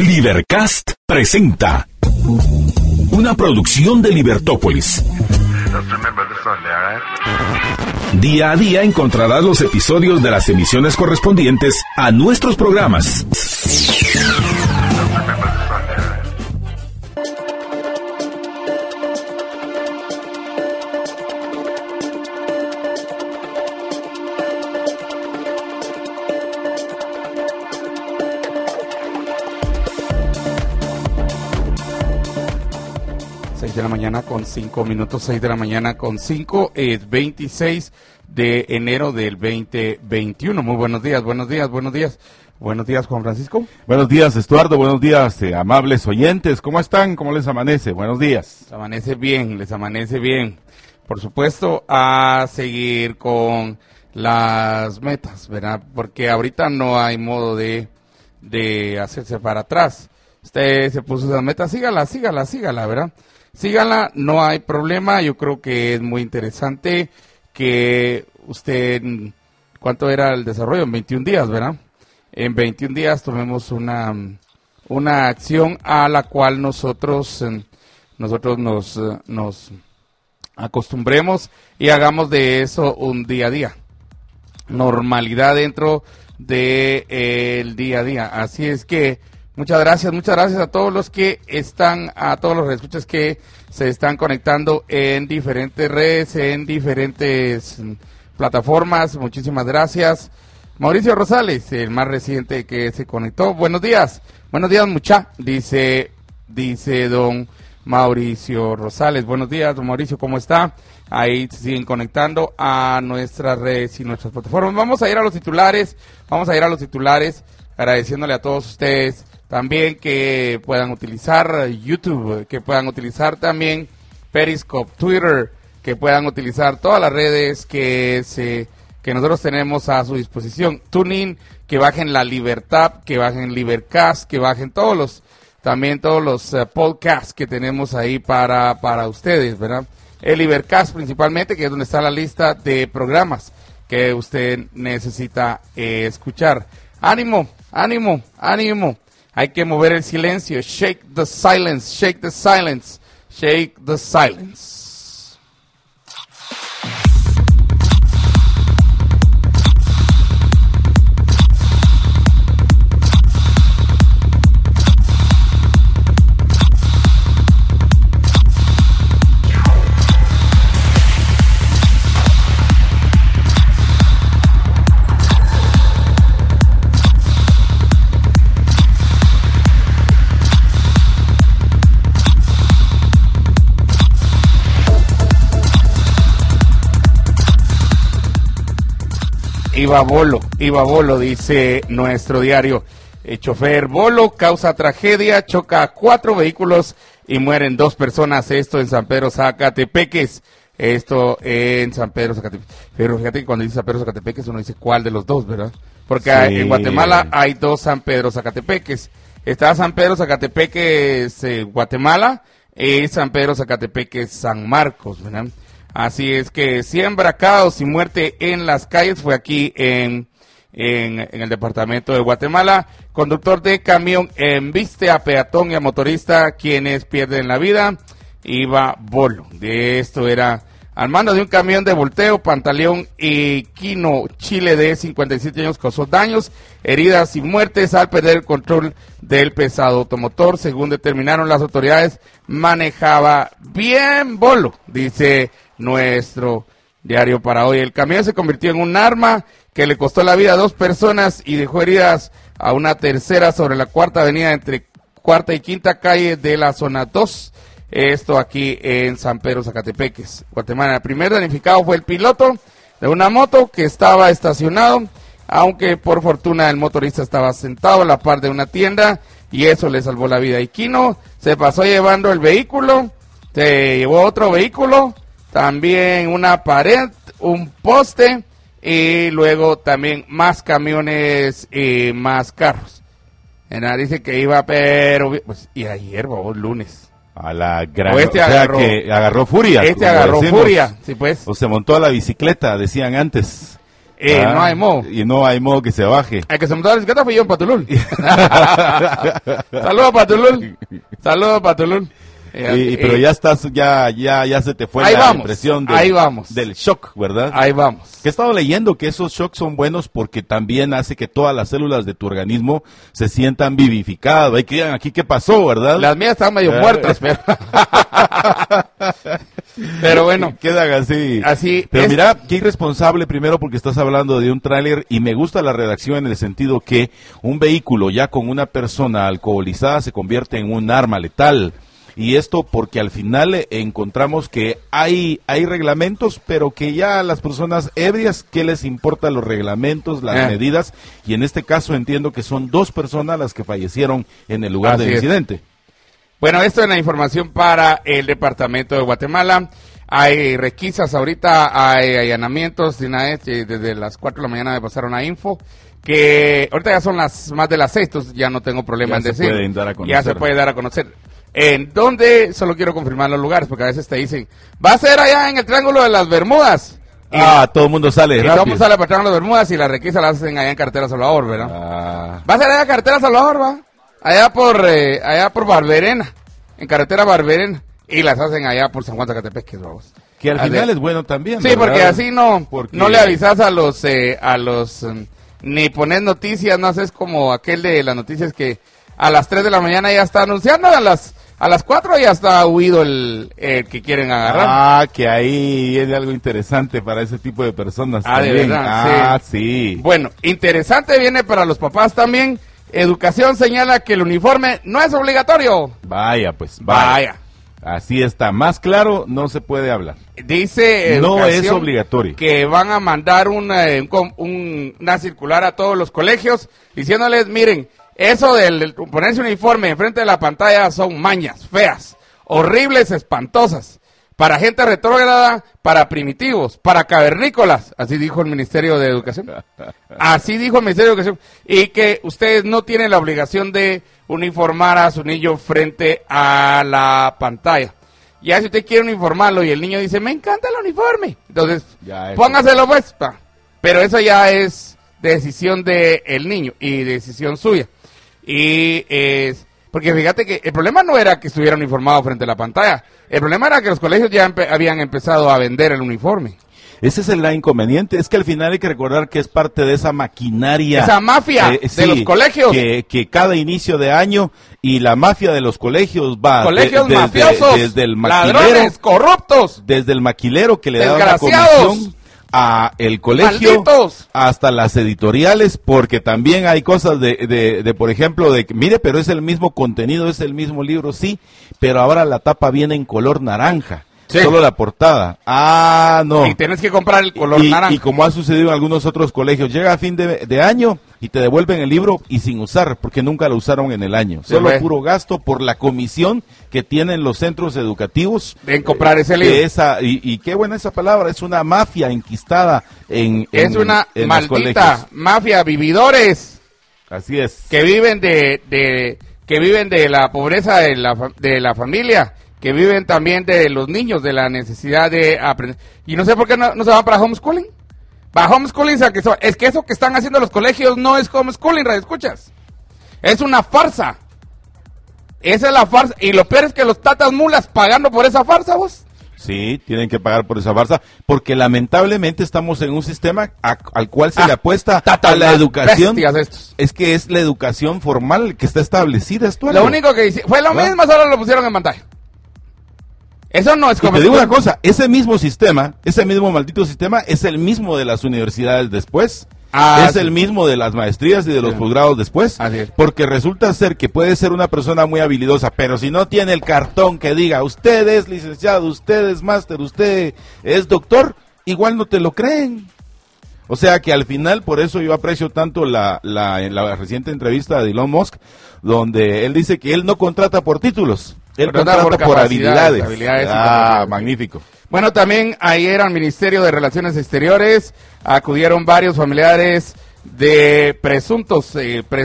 Libercast presenta una producción de Libertópolis. Día a día encontrarás los episodios de las emisiones correspondientes a nuestros programas. De la mañana con 5 minutos, 6 de la mañana con 5, es 26 de enero del 2021. Muy buenos días, buenos días, buenos días. Buenos días, Juan Francisco. Buenos días, Estuardo. Buenos días, amables oyentes. ¿Cómo están? ¿Cómo les amanece? Buenos días. Les amanece bien, les amanece bien. Por supuesto, a seguir con las metas, ¿verdad? Porque ahorita no hay modo de hacerse para atrás. Usted se puso esas metas, sígala, ¿verdad? Síganla, no hay problema. Yo creo que es muy interesante que usted, ¿cuánto era el desarrollo? En 21 días, ¿verdad? En 21 días tomemos una acción a la cual nosotros nos acostumbremos y hagamos de eso un día a día. Normalidad dentro del día a día. Así es que muchas gracias a todos los que están, a todos los escuchas que se están conectando en diferentes redes, en diferentes plataformas. Muchísimas gracias. Mauricio Rosales, el más reciente que se conectó. Buenos días mucha, dice don Mauricio Rosales. Buenos días, don Mauricio, ¿cómo está? Ahí se siguen conectando a nuestras redes y nuestras plataformas. Vamos a ir a los titulares, agradeciéndole a todos ustedes también que puedan utilizar YouTube, que puedan utilizar también Periscope, Twitter, que puedan utilizar todas las redes que nosotros tenemos a su disposición. TuneIn, que bajen La Libertad, que bajen Libercast, que bajen todos los podcasts que tenemos ahí para ustedes, ¿verdad? El Libercast principalmente, que es donde está la lista de programas que usted necesita escuchar. ¡Ánimo! Hay que mover el silencio. Shake the silence, shake the silence, shake the silence. Iba Bolo, dice nuestro diario. El chofer Bolo causa tragedia, choca a 4 vehículos y mueren 2 personas. Esto en San Pedro Zacatepeques. Pero fíjate que cuando dice San Pedro Zacatepeques uno dice cuál de los dos, ¿verdad? Porque sí, en Guatemala hay 2 San Pedro Zacatepeques. Está San Pedro Zacatepeques Guatemala y San Pedro Zacatepeques San Marcos, ¿verdad? Así es que siembra caos y muerte en las calles. Fue aquí en el departamento de Guatemala. Conductor de camión embiste a peatón y a motorista, quienes pierden la vida. Iba Bolo. De esto era al mando de un camión de volteo, Pantaleón y Quino, Chile, de 57 años, causó daños, heridas y muertes al perder el control del pesado automotor. Según determinaron las autoridades, manejaba bien Bolo, dice nuestro diario para hoy. El camión se convirtió en un arma que le costó la vida a 2 personas y dejó heridas a una tercera sobre la Cuarta Avenida entre Cuarta y Quinta Calle de la zona 2. Esto aquí en San Pedro Zacatepeques, Guatemala. El primer damnificado fue el piloto de una moto que estaba estacionado, aunque por fortuna el motorista estaba sentado a la par de una tienda y eso le salvó la vida. Y Quino se pasó llevando el vehículo, se llevó otro vehículo, también una pared, un poste y luego también más camiones y más carros. Dice que iba, pero pues, y ayer, lunes. A la gran, que agarró furia. Agarró furia, sí pues. O se montó a la bicicleta, decían antes. No hay modo. Y no hay modo que se baje. El que se montó la bicicleta fue yo en Patulul. Saludos, Patulul. Saludos, Patulul. Pero ya estás, ya se te fue ahí la vamos, impresión del shock, ¿verdad? Ahí vamos. Que he estado leyendo que esos shocks son buenos porque también hace que todas las células de tu organismo se sientan vivificadas. Hay que digan aquí qué pasó, ¿verdad? Las mías están medio muertas, pero bueno. Quedan así. Pero mira, qué irresponsable primero porque estás hablando de un tráiler y me gusta la redacción en el sentido que un vehículo ya con una persona alcoholizada se convierte en un arma letal. Y esto porque al final encontramos que hay reglamentos, pero que ya las personas ebrias, ¿qué les importan los reglamentos, las medidas? Y en este caso entiendo que son 2 personas las que fallecieron en el lugar del incidente. Bueno, esto es la información para el departamento de Guatemala. Hay requisas ahorita, hay allanamientos, desde las 4 de la mañana me pasaron a info, que ahorita ya son más de las 6, entonces ya no tengo problema en decir. Ya se puede dar a conocer. ¿En dónde? Solo quiero confirmar los lugares, porque a veces te dicen, va a ser allá en el Triángulo de las Bermudas. Todo el mundo sale rápido. Todo el mundo sale para el Triángulo de las Bermudas y la requisa la hacen allá en Carretera Salvador, ¿verdad? Va a ser allá en Carretera Salvador, ¿va? Allá por Barberena, en Carretera Barberena, y las hacen allá por San Juan Zacatepec, vamos. Que al final es bueno también, sí, ¿verdad? Porque así no le avisas a los ni pones noticias, no haces como aquel de las noticias que a las 3 de la mañana ya está anunciando, a las 4 ya está huido el que quieren agarrar. Que ahí viene algo interesante para ese tipo de personas también. De verdad, sí. Bueno, interesante viene para los papás también. Educación señala que el uniforme no es obligatorio. Vaya. Así está, más claro no se puede hablar. Dice no es obligatorio. Que van a mandar una circular a todos los colegios diciéndoles, miren, eso del ponerse uniforme enfrente de la pantalla son mañas feas, horribles, espantosas, para gente retrógrada, para primitivos, para cavernícolas, así dijo el Ministerio de Educación. Así dijo el Ministerio de Educación. Y que ustedes no tienen la obligación de uniformar a su niño frente a la pantalla. Ya si usted quiere uniformarlo y el niño dice, me encanta el uniforme, entonces póngaselo pues. Pero eso ya es decisión del niño y decisión suya. Porque fíjate que el problema no era que estuviera uniformado frente a la pantalla, el problema era que los colegios ya habían empezado a vender el uniforme. Ese es el inconveniente, es que al final hay que recordar que es parte de esa maquinaria. Esa mafia de los colegios. Que cada inicio de año y la mafia de los colegios va. Colegios mafiosos, desde el maquilero, ladrones, corruptos. Desde el maquilero que le da la comisión a el colegio, malditos, hasta las editoriales, porque también hay cosas de por ejemplo, de mire, pero es el mismo contenido, es el mismo libro, sí, pero ahora la tapa viene en color naranja. Sí. Solo la portada. No. Y tienes que comprar el color naranja. Y como ha sucedido en algunos otros colegios, llega a fin de año y te devuelven el libro y sin usar, porque nunca lo usaron en el año. Solo puro gasto por la comisión que tienen los centros educativos. En comprar ese libro. Y qué buena esa palabra, es una mafia enquistada es una maldita mafia, vividores. Así es. Que viven de la pobreza de la familia, que viven también de los niños, de la necesidad de aprender. Y no sé por qué no se van para homeschooling. Para homeschooling, es que eso que están haciendo los colegios no es homeschooling, radio escuchas. Es una farsa. Esa es la farsa. Y lo peor es que los tatas mulas pagando por esa farsa, vos. Sí, tienen que pagar por esa farsa, porque lamentablemente estamos en un sistema al cual se le apuesta a la educación. Es que es la educación formal que está establecida. Lo único que hice, fue lo mismo, solo lo pusieron en pantalla. Eso no es como... Te digo una cosa, ese mismo sistema, ese mismo maldito sistema, es el mismo de las universidades después. Es el mismo de las maestrías y de los posgrados después, porque resulta ser que puede ser una persona muy habilidosa, pero si no tiene el cartón que diga, usted es licenciado, usted es máster, usted es doctor, igual no te lo creen. O sea que al final, por eso yo aprecio tanto en la reciente entrevista de Elon Musk, donde él dice que él no contrata por títulos, él contrata por habilidades. Magnífico. Bueno, también ayer al Ministerio de Relaciones Exteriores acudieron varios familiares de presuntos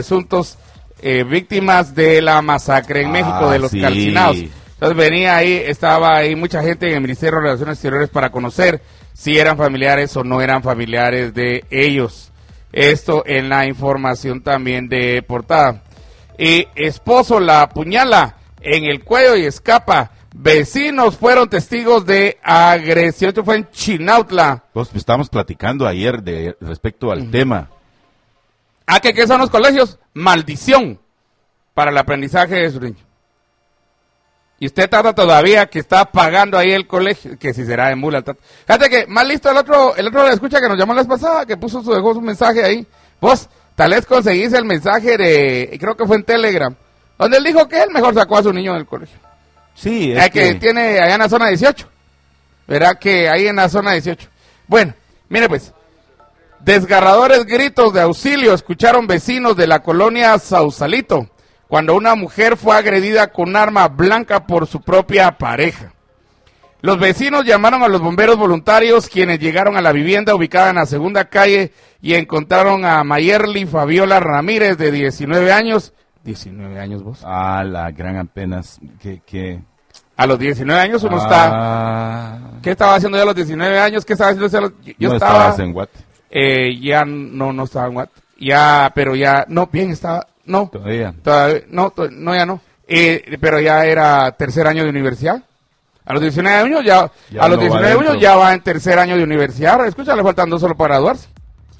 víctimas de la masacre en México de los calcinados. Entonces estaba ahí mucha gente en el Ministerio de Relaciones Exteriores para conocer si eran familiares o no eran familiares de ellos. Esto en la información también de portada. Y esposo la apuñala en el cuello y escapa. Vecinos fueron testigos de agresión. Esto fue en Chinautla. Pues estábamos platicando ayer respecto al tema. ¿Qué son los colegios? Maldición para el aprendizaje de su niño. Y usted trata todavía que está pagando ahí el colegio, que si será de mula. Fíjate que más listo el otro le escucha que nos llamó la vez pasada, que dejó su mensaje ahí. Vos, tal vez conseguís el mensaje creo que fue en Telegram, donde él dijo que él mejor sacó a su niño del colegio. Sí, es que tiene allá en la zona 18. Verá que ahí en la zona 18. Bueno, mire pues, desgarradores gritos de auxilio escucharon vecinos de la colonia Sausalito cuando una mujer fue agredida con un arma blanca por su propia pareja. Los vecinos llamaron a los bomberos voluntarios, quienes llegaron a la vivienda ubicada en la segunda calle y encontraron a Mayerly Fabiola Ramírez, de 19 años. 19 años vos. La gran apenas. Que... A los 19 años uno está... ¿Qué estaba haciendo yo a los 19 años? ¿Qué estaba haciendo? Yo no estaba... estabas en Guate. Ya no estaba en Guate. Ya, pero ya... No, bien, estaba... No. Todavía no, ya no. Pero ya era tercer año de universidad. A los 19 años ya a los 19 años ya va en tercer año de universidad. Escucha, le faltan 2 solo para graduarse.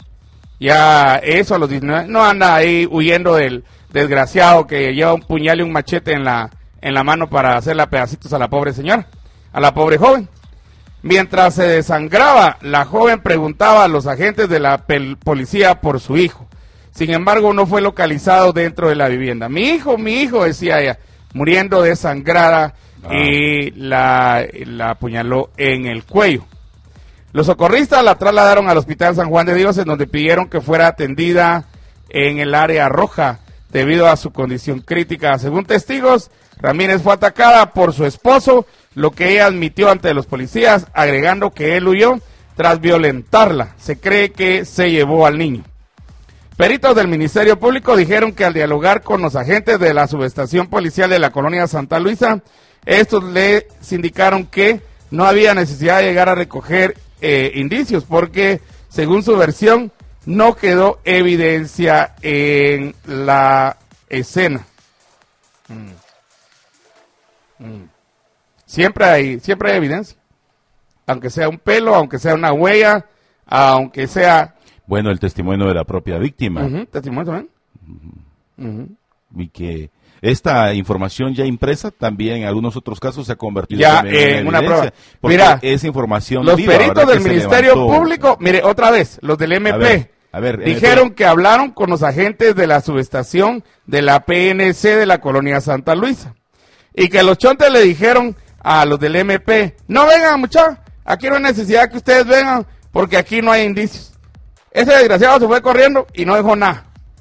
Ya eso a los 19, no anda ahí huyendo del desgraciado que lleva un puñal y un machete en la mano para hacerle pedacitos a la pobre señora, a la pobre joven. Mientras se desangraba, la joven preguntaba a los agentes de la policía por su hijo. Sin embargo, no fue localizado dentro de la vivienda. Mi hijo, decía ella, muriendo desangrada, y la apuñaló en el cuello. Los socorristas la trasladaron al Hospital San Juan de Dios, en donde pidieron que fuera atendida en el área roja debido a su condición crítica. Según testigos, Ramírez fue atacada por su esposo, lo que ella admitió ante los policías, agregando que él huyó tras violentarla. Se cree que se llevó al niño. Peritos del Ministerio Público dijeron que al dialogar con los agentes de la subestación policial de la colonia Santa Luisa, estos les indicaron que no había necesidad de llegar a recoger indicios, porque según su versión no quedó evidencia en la escena. Siempre hay evidencia, aunque sea un pelo, aunque sea una huella, aunque sea... Bueno, el testimonio de la propia víctima. Testimonio también. Y que esta información ya impresa también en algunos otros casos se ha convertido ya en una prueba. Mira, esa información los viva, peritos del Ministerio Público, mire, otra vez, los del MP, dijeron que hablaron con los agentes de la subestación de la PNC de la colonia Santa Luisa y que los chontes le dijeron a los del MP, no vengan muchachos, aquí no hay necesidad que ustedes vengan porque aquí no hay indicios. Ese desgraciado se fue corriendo y no dejó nada.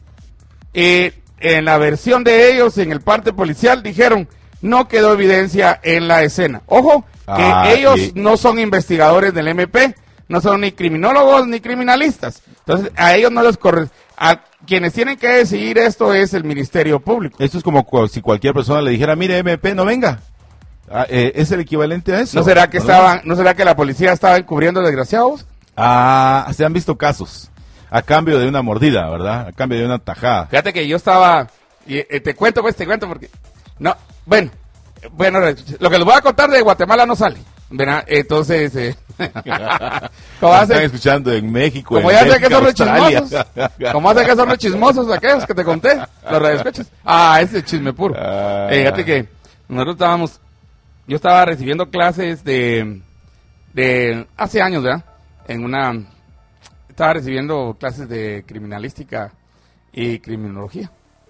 En la versión de ellos, en el parte policial, dijeron, no quedó evidencia en la escena. Ojo, que ellos no son investigadores del MP, no son ni criminólogos ni criminalistas. Entonces, a ellos no les corresponde. A quienes tienen que decidir esto es el Ministerio Público. Esto es como si cualquier persona le dijera, mire, MP, no venga. ¿Es el equivalente a eso? ¿No será que la policía estaba encubriendo desgraciados? Se han visto casos. A cambio de una mordida, ¿verdad? A cambio de una tajada. Fíjate que yo estaba... te cuento porque... No, bueno, lo que les voy a contar de Guatemala no sale. ¿Verdad? Entonces... ¿Cómo están escuchando en México? Como ya sé que son los chismosos. Como hace que son los chismosos aquellos que te conté. Los radioescuchas. Ese chisme puro. Fíjate que nosotros yo estaba recibiendo clases de hace años, ¿verdad? Estaba recibiendo clases de criminalística y criminología.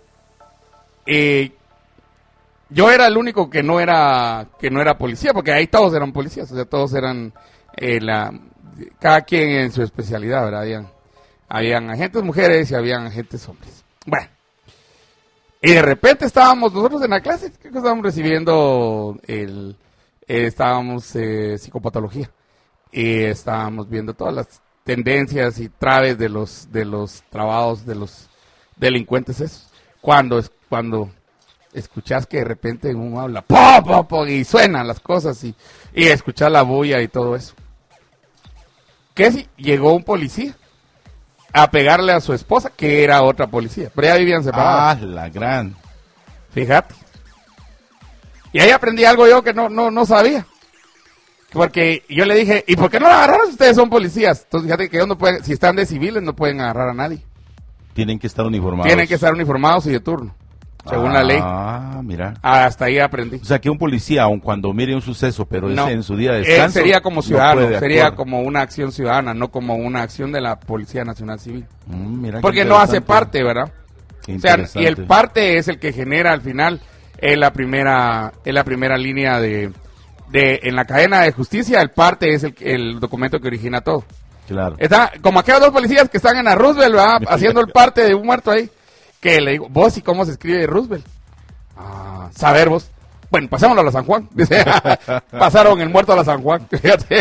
Yo era el único que no era policía, porque ahí todos eran policías, o sea, todos eran cada quien en su especialidad, ¿verdad? Habían agentes mujeres y habían agentes hombres. Bueno, y de repente estábamos nosotros en la clase, que estábamos recibiendo psicopatología, y estábamos viendo todas las tendencias y traves de los trabajos de los delincuentes esos. Cuando escuchás que de repente uno habla y suenan las cosas y escuchás la bulla y todo eso. que si llegó un policía a pegarle a su esposa, que era otra policía, pero ya vivían separados. La gran. Fíjate. Y ahí aprendí algo yo que no sabía. Porque yo le dije, ¿y por qué no la agarraron si ustedes son policías? Entonces fíjate que ellos no pueden, si están de civiles no pueden agarrar a nadie. Tienen que estar uniformados. Tienen que estar uniformados y de turno, según la ley. Mira. Hasta ahí aprendí. O sea que un policía, aun cuando mire un suceso, pero es en su día de descanso, sería como ciudadano, no sería como una acción ciudadana, no como una acción de la Policía Nacional Civil. Mira, porque no hace parte, ¿verdad? O sea, y el parte es el que genera al final la primera línea de en la cadena de justicia. El parte es el documento que origina todo. Claro. Está como aquellos dos policías que están en la Roosevelt, ¿verdad? Haciendo el parte de un muerto ahí, que le digo, vos, ¿y cómo se escribe Roosevelt? Saber vos. Bueno, pasémoslo a la San Juan. Pasaron el muerto a la San Juan, fíjate.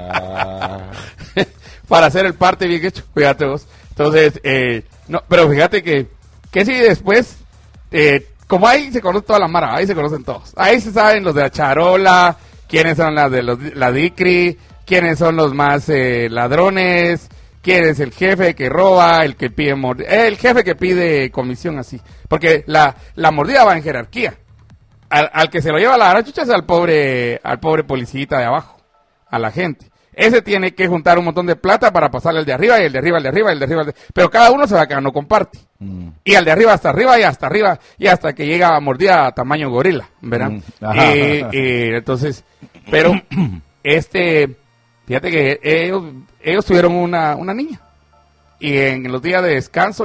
Para hacer el parte bien hecho, fíjate vos. Entonces, no, pero fíjate que si después, como ahí se conoce toda la mara, ahí se conocen todos. Ahí se saben los de la charola, quiénes son las de la DICRI, quiénes son los más ladrones, quién es el jefe que roba, el que pide el jefe que pide comisión, así. Porque la mordida va en jerarquía. Al que se lo lleva la arachucha es al pobre policita de abajo, a la gente. Ese tiene que juntar un montón de plata para pasarle al de arriba, y el de arriba, el de arriba, el de arriba, pero cada uno se va quedando, no comparte. Y al de arriba hasta arriba, y hasta arriba, y hasta que llega a mordida a tamaño gorila, ¿verdad? Entonces, pero fíjate que ellos tuvieron una niña. Y en los días de descanso,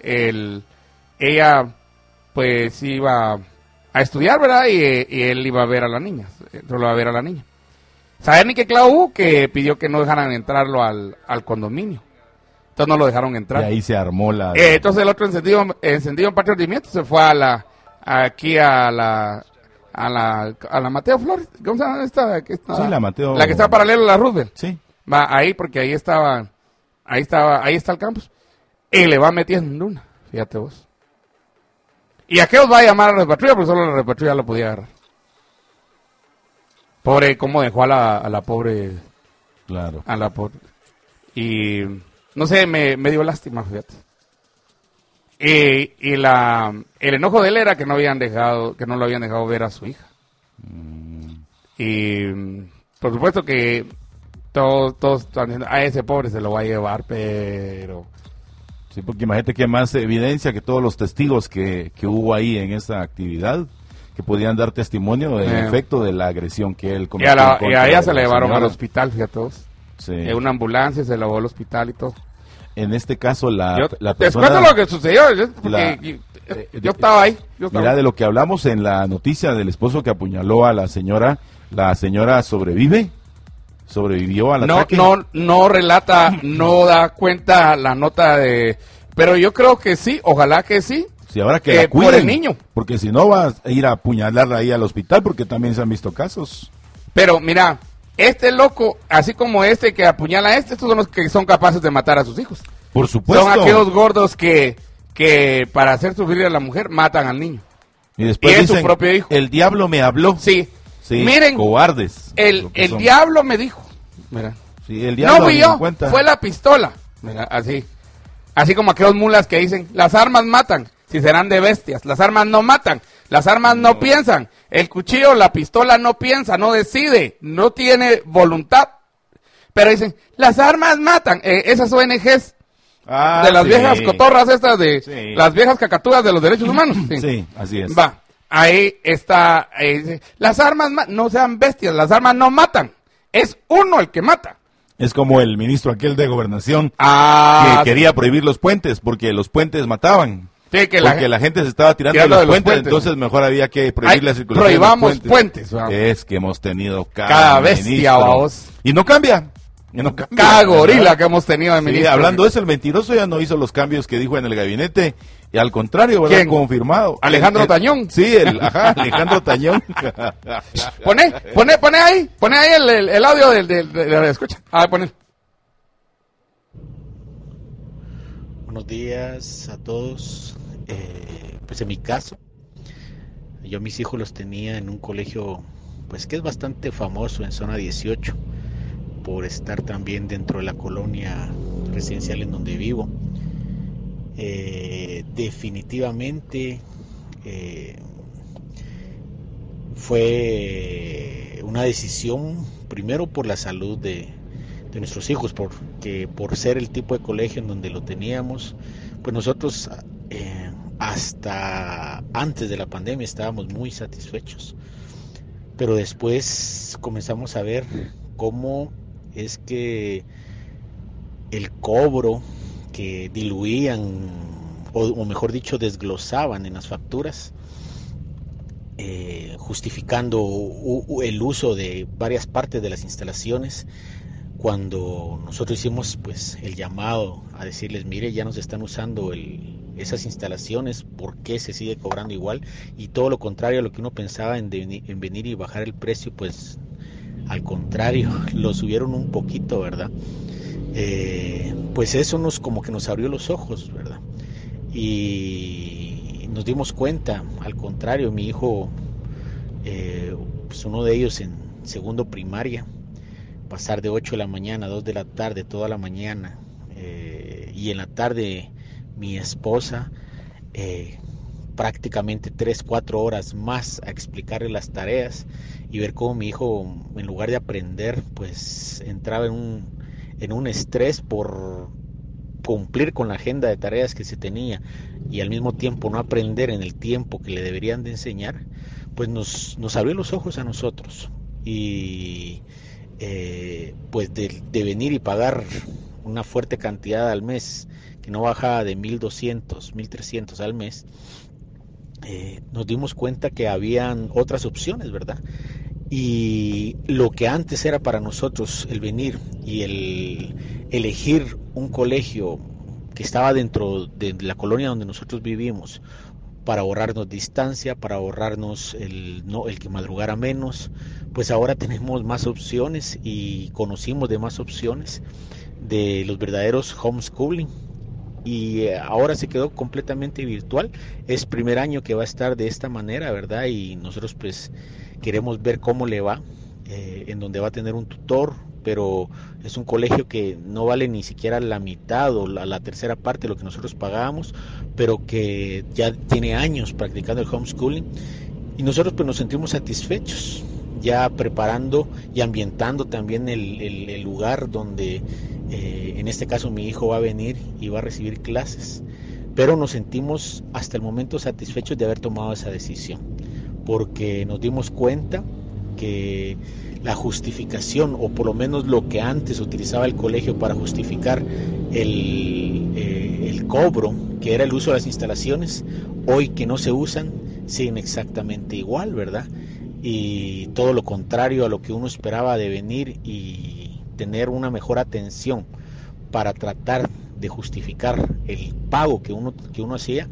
ella pues iba a estudiar, ¿verdad? Y él iba a ver a la niña, solo iba a ver a la niña. ¿Saben ni qué clavo hubo? Que pidió que no dejaran entrarlo al condominio. Entonces no lo dejaron entrar. Y ahí se armó la... entonces el otro encendido en Patio Rendimiento se fue a la Mateo Flores. ¿Cómo se llama esta? Sí, la Mateo. La que está paralela a la Roosevelt. Sí. Va ahí porque ahí está el campus. Y le va metiendo una, fíjate vos. ¿Y a qué os va a llamar a la repatrulla? Porque solo la repatrulla lo podía agarrar. Pobre, cómo dejó a la pobre. Claro. A la pobre. Y no sé, me dio lástima, fíjate. Y el enojo de él era que no lo habían dejado ver a su hija. Y por supuesto que todos están diciendo, a ese pobre se lo va a llevar, pero... Sí, porque imagínate que más evidencia que todos los testigos que hubo ahí en esta actividad, que podían dar testimonio del efecto de la agresión que él cometió. Y a ella se la llevaron al hospital, fíjate todos. Sí. En una ambulancia se la llevó al hospital y todo. En este caso la persona... Te cuento lo que sucedió, porque yo estaba ahí. Mira, de lo que hablamos en la noticia del esposo que apuñaló a la señora sobrevivió al ataque. No relata, no da cuenta la nota de... Pero yo creo que sí, ojalá que sí. Sí, ahora que la cuiden, por el niño. Porque si no vas a ir a apuñalarla ahí al hospital, porque también se han visto casos. Pero mira, este loco, así como este que apuñala a estos son los que son capaces de matar a sus hijos. Por supuesto. Son aquellos gordos que para hacer sufrir a la mujer matan al niño. Y después es dicen, su propio hijo. El diablo me habló. Sí. Miren, cobardes. El diablo me dijo. Mira. Sí, el diablo no fui yo, fue la pistola. Mira, así como aquellos mulas que dicen, las armas matan, si serán de bestias. Las armas no matan, las armas no piensan. El cuchillo, la pistola no piensa, no decide, no tiene voluntad. Pero dicen, las armas matan. Esas ONGs de las viejas cotorras estas las viejas cacatúas de los derechos humanos. Sí, así es. Va, ahí está, las armas no sean bestias, las armas no matan. Es uno el que mata. Es como el ministro aquel de Gobernación que quería prohibir los puentes porque los puentes mataban. Sí, porque la gente se estaba tirando de los puentes, entonces mejor había que prohibir la circulación. Prohibamos puentes. Es que hemos tenido cada bestia, vamos. Y no cambia. Cada gorila que hemos tenido de ministro. Hablando de eso, el mentiroso ya no hizo los cambios que dijo en el gabinete. Y al contrario, ¿verdad? ¿Quién? Confirmado. Alejandro Tañón. Sí, Alejandro Tañón. Pone ahí el audio de escucha. Poner. Buenos días a todos. Pues en mi caso, yo mis hijos los tenía en un colegio, pues que es bastante famoso en zona 18. por estar también dentro de la colonia residencial en donde vivo. Definitivamente fue una decisión, primero por la salud de nuestros hijos, porque por ser el tipo de colegio en donde lo teníamos, pues nosotros hasta antes de la pandemia estábamos muy satisfechos, pero después comenzamos a ver cómo es que el cobro que diluían, o mejor dicho, desglosaban en las facturas, justificando el uso de varias partes de las instalaciones, cuando nosotros hicimos pues el llamado a decirles, mire, ya nos están usando esas instalaciones, ¿por qué se sigue cobrando igual? Y todo lo contrario a lo que uno pensaba en venir y bajar el precio, pues al contrario, lo subieron un poquito, ¿verdad? Pues eso como que nos abrió los ojos, ¿verdad? Y nos dimos cuenta, al contrario, mi hijo, pues uno de ellos en segundo primaria, pasar de 8 de la mañana a 2 de la tarde, toda la mañana, y en la tarde mi esposa, prácticamente 3-4 horas más a explicarle las tareas y ver cómo mi hijo, en lugar de aprender, pues entraba en un estrés por cumplir con la agenda de tareas que se tenía y al mismo tiempo no aprender en el tiempo que le deberían de enseñar, pues nos abrió los ojos a nosotros. Y pues de venir y pagar una fuerte cantidad al mes, que no bajaba de 1.200, 1.300 al mes, nos dimos cuenta que habían otras opciones, ¿verdad? Y lo que antes era para nosotros el venir y el elegir un colegio que estaba dentro de la colonia donde nosotros vivimos, para ahorrarnos distancia, para ahorrarnos el que madrugara menos, pues ahora tenemos más opciones y conocimos de más opciones de los verdaderos homeschooling, y ahora se quedó completamente virtual. Es primer año que va a estar de esta manera, ¿verdad? Y nosotros pues queremos ver cómo le va, en donde va a tener un tutor, pero es un colegio que no vale ni siquiera la mitad o la tercera parte de lo que nosotros pagábamos, pero que ya tiene años practicando el homeschooling, y nosotros pues nos sentimos satisfechos, ya preparando y ambientando también el lugar donde en este caso mi hijo va a venir y va a recibir clases, pero nos sentimos hasta el momento satisfechos de haber tomado esa decisión, porque nos dimos cuenta que la justificación, o por lo menos lo que antes utilizaba el colegio para justificar el cobro, que era el uso de las instalaciones, hoy que no se usan, siguen exactamente igual, ¿verdad? Y todo lo contrario a lo que uno esperaba de venir y tener una mejor atención para tratar de justificar el pago que uno hacía,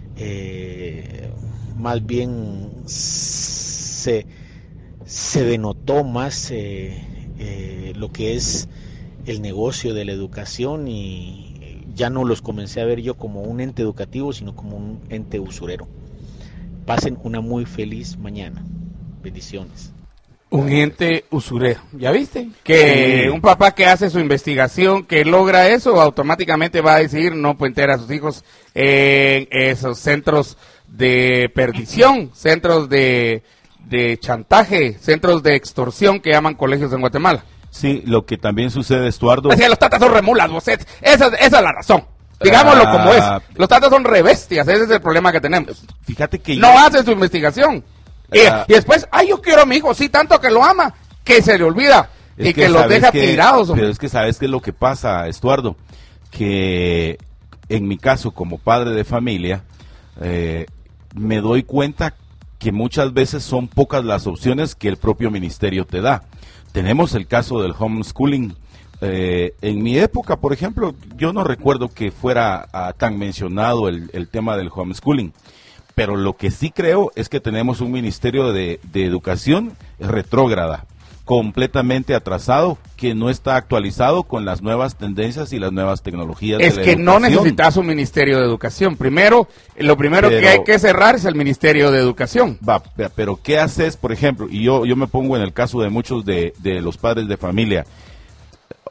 más bien se denotó más lo que es el negocio de la educación, y ya no los comencé a ver yo como un ente educativo, sino como un ente usurero. Pasen una muy feliz mañana. Bendiciones. Un ente usurero, ¿ya viste? Que un papá que hace su investigación, que logra eso, automáticamente va a decidir no meter a sus hijos en esos centros de perdición, centros de chantaje, centros de extorsión que llaman colegios en Guatemala. Sí, lo que también sucede, Estuardo. Así, los tatas son remulas, vos, esa es la razón. Digámoslo como es. Los tatas son rebestias, ese es el problema que tenemos. Fíjate que no hacen su investigación. Y después, yo quiero a mi hijo, sí, tanto que lo ama, que se le olvida y que los deja tirados. Pero es que sabes qué es lo que pasa, Estuardo, que en mi caso como padre de familia, me doy cuenta que muchas veces son pocas las opciones que el propio ministerio te da. Tenemos el caso del homeschooling. En mi época, por ejemplo, yo no recuerdo que fuera tan mencionado el tema del homeschooling. Pero lo que sí creo es que tenemos un ministerio de educación retrógrada, completamente atrasado, que no está actualizado con las nuevas tendencias y las nuevas tecnologías. Es que no necesitas un ministerio de educación. Lo primero que hay que cerrar es el ministerio de educación. Pero ¿qué haces, por ejemplo? Y yo me pongo en el caso de muchos de los padres de familia.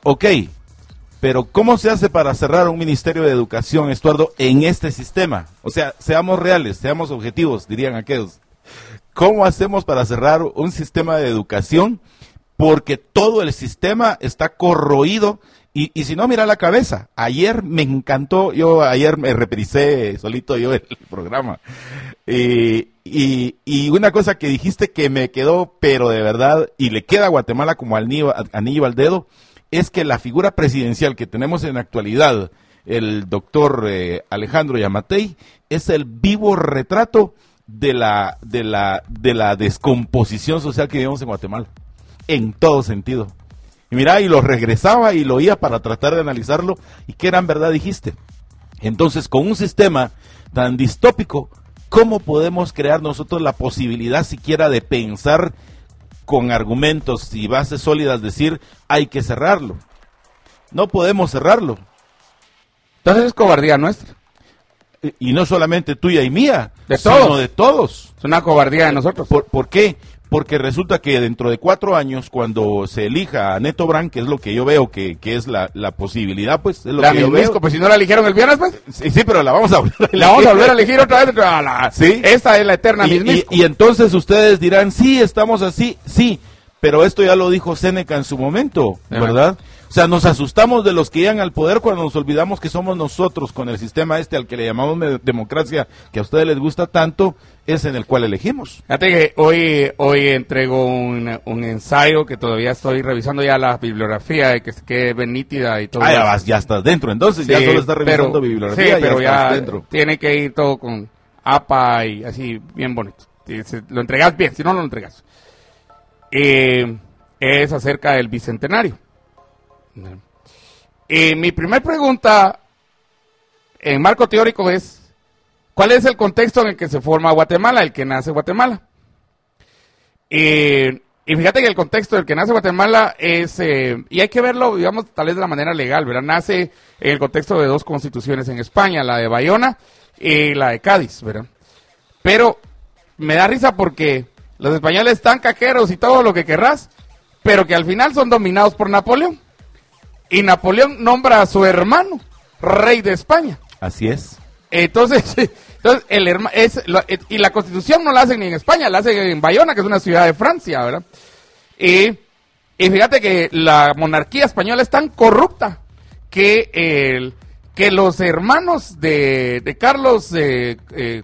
Ok, pero ¿cómo se hace para cerrar un Ministerio de Educación, Estuardo, en este sistema? O sea, seamos reales, seamos objetivos, dirían aquellos. ¿Cómo hacemos para cerrar un sistema de educación? Porque todo el sistema está corroído. Y si no, mira la cabeza. Ayer me encantó, ayer me reprisé solito yo el programa. Y una cosa que dijiste que me quedó, pero de verdad, y le queda a Guatemala como anillo al dedo, es que la figura presidencial que tenemos en la actualidad, el doctor Alejandro Yamatei, es el vivo retrato de la descomposición social que vivimos en Guatemala, en todo sentido. Y mira, y lo regresaba y lo oía para tratar de analizarlo, y qué gran verdad dijiste. Entonces, con un sistema tan distópico, ¿cómo podemos crear nosotros la posibilidad siquiera de pensar con argumentos y bases sólidas, decir, hay que cerrarlo? No podemos cerrarlo. Entonces es cobardía nuestra. Y no solamente tuya y mía, sino de todos. Es una cobardía de nosotros. ¿Por qué? Porque resulta que dentro de 4 años, cuando se elija a Neto Brand, que es lo que yo veo que es la posibilidad, pues es lo que yo veo. Pues si no la eligieron el viernes, pues. Sí, pero la vamos a volver a elegir. La vamos a volver a elegir otra vez. ¿Sí? Esta es la eterna mismisco. Y entonces ustedes dirán, sí, estamos así, sí, pero esto ya lo dijo Séneca en su momento, ¿verdad? O sea, nos asustamos de los que llegan al poder cuando nos olvidamos que somos nosotros, con el sistema al que le llamamos democracia, que a ustedes les gusta tanto, es en el cual elegimos. Fíjate que hoy entrego un ensayo que todavía estoy revisando ya la bibliografía, de que quede nítida y todo. Ya estás dentro, entonces sí, ya solo estás revisando bibliografía. Sí, pero ya dentro. Tiene que ir todo con APA y así, bien bonito. Lo entregas bien, si no, lo entregas. Es acerca del Bicentenario. Mi primer pregunta en marco teórico es, ¿cuál es el contexto en el que se forma Guatemala, el que nace Guatemala? Y fíjate que el contexto del que nace Guatemala es, y hay que verlo, digamos, tal vez de la manera legal, ¿verdad? Nace en el contexto de 2 constituciones en España, la de Bayona y la de Cádiz, ¿verdad? Pero me da risa porque los españoles están caqueros y todo lo que querrás, pero que al final son dominados por Napoleón. Y Napoleón nombra a su hermano rey de España. Así es. Entonces y la Constitución no la hacen ni en España, la hacen en Bayona, que es una ciudad de Francia, ¿verdad? Y fíjate que la monarquía española es tan corrupta que los hermanos de Carlos IV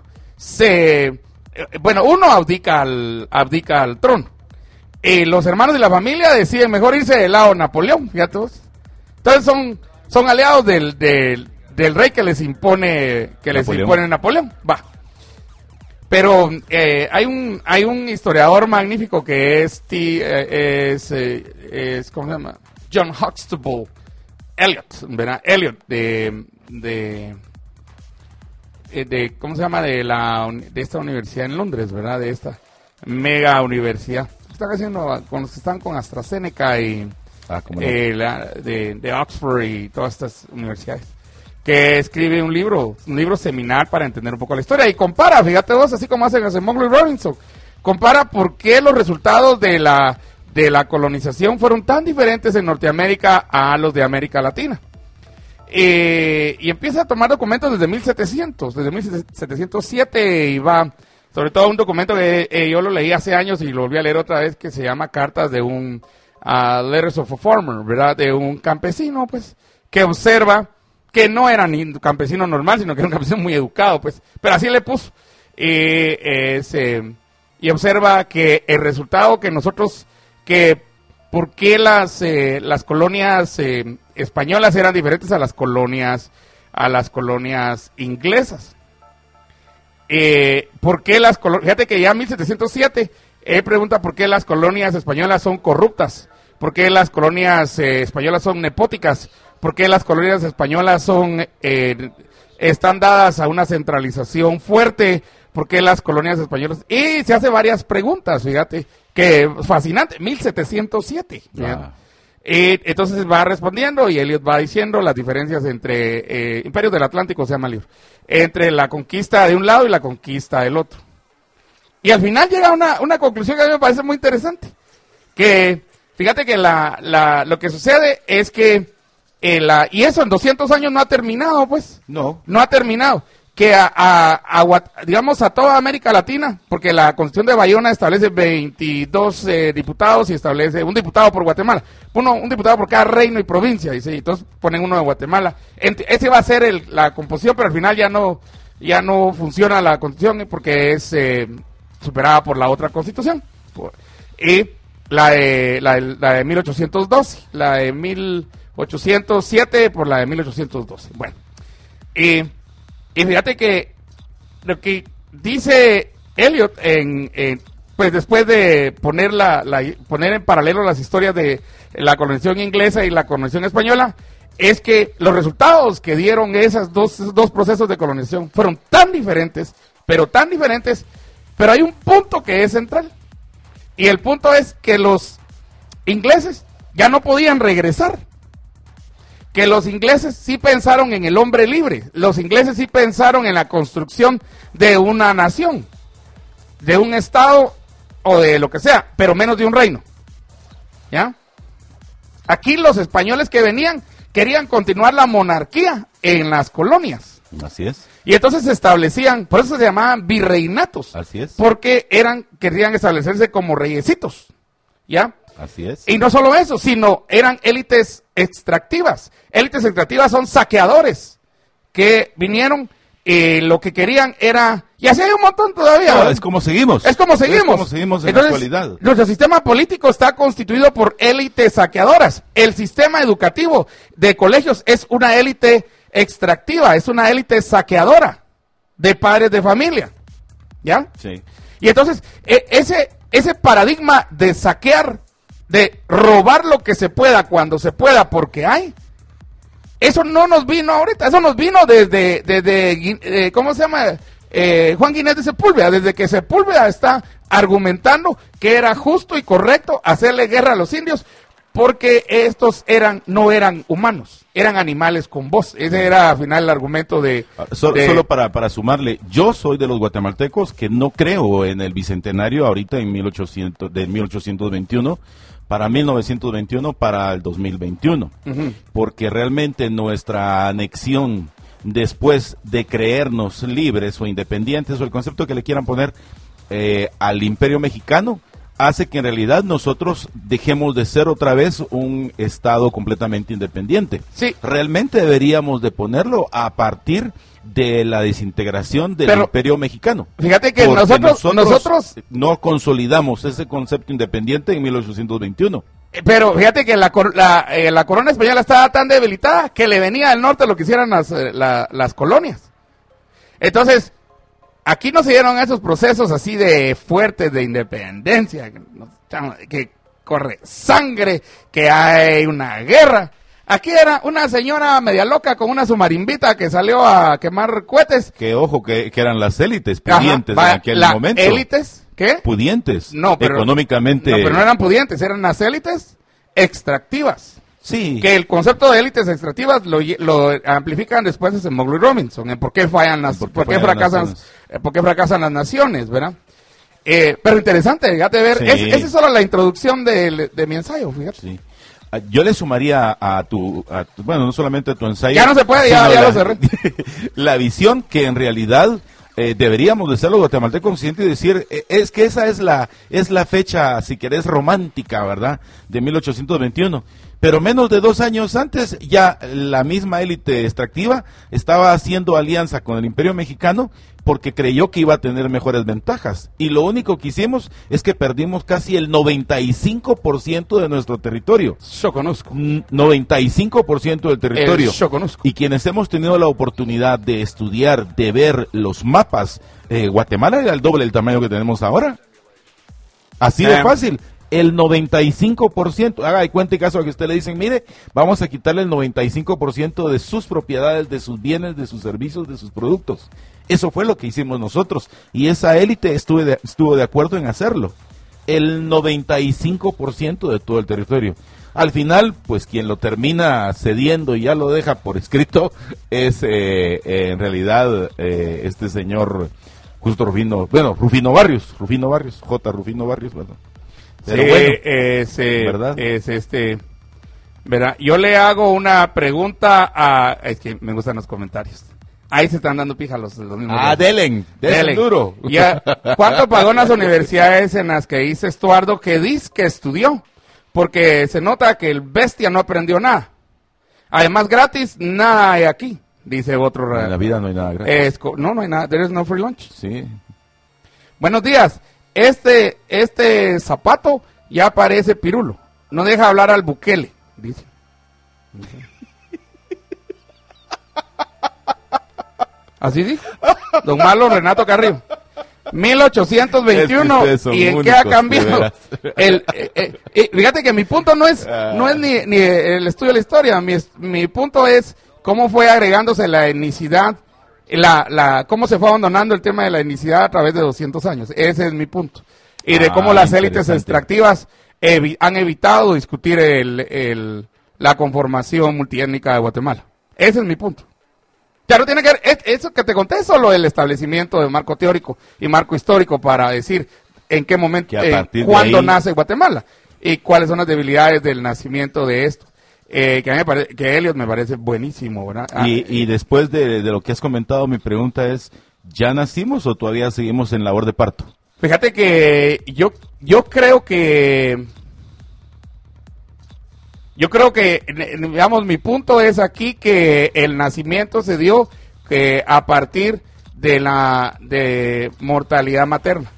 uno abdica al trono. Los hermanos de la familia deciden mejor irse del lado de Napoleón, fíjate vos. Entonces son aliados del rey que les impone Napoleón. Va. Pero hay un historiador magnífico que es ¿cómo se llama? John Huxtable Eliot, ¿verdad? Eliot de ¿cómo se llama? De esta universidad en Londres, ¿verdad? De esta mega universidad. Están haciendo con los que están con AstraZeneca y de Oxford y todas estas universidades, que escribe un libro seminal para entender un poco la historia y compara, fíjate vos, así como hacen Acemoglu y Robinson, compara por qué los resultados de la colonización fueron tan diferentes en Norteamérica a los de América Latina. Y empieza a tomar documentos desde 1707 y va, sobre todo un documento que yo lo leí hace años y lo volví a leer otra vez, que se llama Cartas de un Letters of a Farmer, ¿verdad? De un campesino, pues, que observa que no era ni un campesino normal, sino que era un campesino muy educado, pues, pero así le puso. Y observa que el resultado que nosotros, ¿por qué las colonias españolas eran diferentes a las colonias inglesas? ¿Por qué fíjate que ya en 1707 pregunta por qué las colonias españolas son corruptas, por qué las colonias españolas son nepóticas, por qué las colonias españolas están dadas a una centralización fuerte, por qué las colonias españolas, y se hace varias preguntas, fíjate, que fascinante, 1707. Entonces va respondiendo y Eliot va diciendo las diferencias entre Imperios del Atlántico, se llama el libro, entre la conquista de un lado y la conquista del otro. Y al final llega una conclusión que a mí me parece muy interesante, que Fíjate que lo que sucede es que, y eso en 200 años no ha terminado, pues. No ha terminado. Que digamos a toda América Latina, porque la Constitución de Bayona establece 22 diputados y establece un diputado por Guatemala, un diputado por cada reino y provincia, dice, y entonces ponen uno de Guatemala. Ese va a ser la composición, pero al final ya no funciona la Constitución porque es superada por la otra Constitución. Y la de 1812, la de 1807 por la de 1812. Bueno, y fíjate que lo que dice Eliot, pues después de poner poner en paralelo las historias de la colonización inglesa y la colonización española, es que los resultados que dieron esos dos procesos de colonización fueron tan diferentes, pero hay un punto que es central. Y el punto es que los ingleses ya no podían regresar. Que los ingleses sí pensaron en el hombre libre, los ingleses sí pensaron en la construcción de una nación, de un estado o de lo que sea, pero menos de un reino. ¿Ya? Aquí los españoles que venían querían continuar la monarquía en las colonias. Así es. Y entonces se establecían, por eso se llamaban virreinatos. Así es. Porque querían establecerse como reyesitos. ¿Ya? Así es. Y no solo eso, sino eran élites extractivas. Élites extractivas son saqueadores que vinieron y lo que querían era... Y así hay un montón todavía. No, es como seguimos. Es como seguimos. Es como seguimos en Entonces, la actualidad. Nuestro sistema político está constituido por élites saqueadoras. El sistema educativo de colegios es una élite extractiva, es una élite saqueadora de padres de familia. ¿Ya? Sí. Y entonces, ese paradigma de saquear, de robar lo que se pueda cuando se pueda porque hay, eso no nos vino ahorita, eso nos vino desde ¿cómo se llama? Juan Ginés de Sepúlveda. Desde que Sepúlveda está argumentando que era justo y correcto hacerle guerra a los indios porque estos no eran humanos, eran animales con voz. Ese era al final el argumento Solo para sumarle, yo soy de los guatemaltecos que no creo en el bicentenario ahorita en 1821 para 1921 para el 2021, porque realmente nuestra anexión después de creernos libres o independientes o el concepto que le quieran poner al imperio mexicano hace que en realidad nosotros dejemos de ser otra vez un estado completamente independiente. Sí. Realmente deberíamos de ponerlo a partir de la desintegración del imperio mexicano. Fíjate que nosotros no consolidamos ese concepto independiente en 1821. Pero fíjate que la corona española estaba tan debilitada que le venía del norte lo que hicieran las colonias. Entonces, aquí no se dieron esos procesos así de fuertes de independencia, que corre sangre, que hay una guerra. Aquí era una señora media loca con una submarimbita que salió a quemar cohetes. Que ojo, que eran las élites pudientes en aquel momento. ¿Élites? ¿Qué? Pudientes. No, pero económicamente. No, pero no eran pudientes, eran las élites extractivas. Sí. Que el concepto de élites extractivas lo amplifican después en Mowgli Robinson, en por qué fracasan las naciones, ¿verdad? Pero interesante, fíjate ver, sí. Esa es solo la introducción de mi ensayo, fíjate. Sí. Yo le sumaría bueno, no solamente a tu ensayo. Ya no se puede, ya lo cerré. La visión que en realidad deberíamos de ser los guatemaltecos conscientes y decir, es que esa es la fecha, si querés, romántica, ¿verdad? De 1821. Pero menos de 2 años antes, ya la misma élite extractiva estaba haciendo alianza con el Imperio Mexicano porque creyó que iba a tener mejores ventajas. Y lo único que hicimos es que perdimos casi el 95% de nuestro territorio. Yo conozco. 95% del territorio. Yo conozco. Y quienes hemos tenido la oportunidad de estudiar, de ver los mapas, Guatemala era el doble del tamaño que tenemos ahora. Así de fácil. El 95%, haga de cuenta y caso a que usted le dicen, mire, vamos a quitarle el 95% de sus propiedades, de sus bienes, de sus servicios, de sus productos. Eso fue lo que hicimos nosotros y esa élite estuvo de acuerdo en hacerlo. El 95% de todo el territorio. Al final, pues quien lo termina cediendo y ya lo deja por escrito es en realidad este señor Justo Rufino Barrios, J. Rufino Barrios, bueno. Pero sí, bueno, ¿verdad? ¿Verdad? Yo le hago una pregunta es que me gustan los comentarios. Ahí se están dando pija los mismos. Delen duro. Ya, ¿cuánto pagó en las universidades en las que dice Estuardo que dice que estudió? Porque se nota que el bestia no aprendió nada. Además, gratis, nada hay aquí, dice otro. En la vida no hay nada gratis. No hay nada. There is no free lunch. Sí. Buenos días. Este zapato ya parece pirulo. No deja hablar al Bukele, dice. Así dijo don Malo Renato Carrillo. 1821. ¿Y en qué ha cambiado? Fíjate que mi punto no es ni el estudio de la historia. Mi punto es cómo fue agregándose la etnicidad, cómo se fue abandonando el tema de la etnicidad a través de 200 años. Ese es mi punto. Y de cómo las élites extractivas han evitado discutir la conformación multiétnica de Guatemala. Ese es mi punto. Ya no tiene que ver, eso que te conté es solo el establecimiento de marco teórico y marco histórico para decir en qué momento, cuándo nace Guatemala y cuáles son las debilidades del nacimiento de esto. Que a mí me parece, que Elliot me parece buenísimo, ¿verdad? Y después de lo que has comentado, mi pregunta es, ¿ya nacimos o todavía seguimos en labor de parto? Fíjate que yo creo que digamos, mi punto es aquí que el nacimiento se dio a partir de mortalidad materna.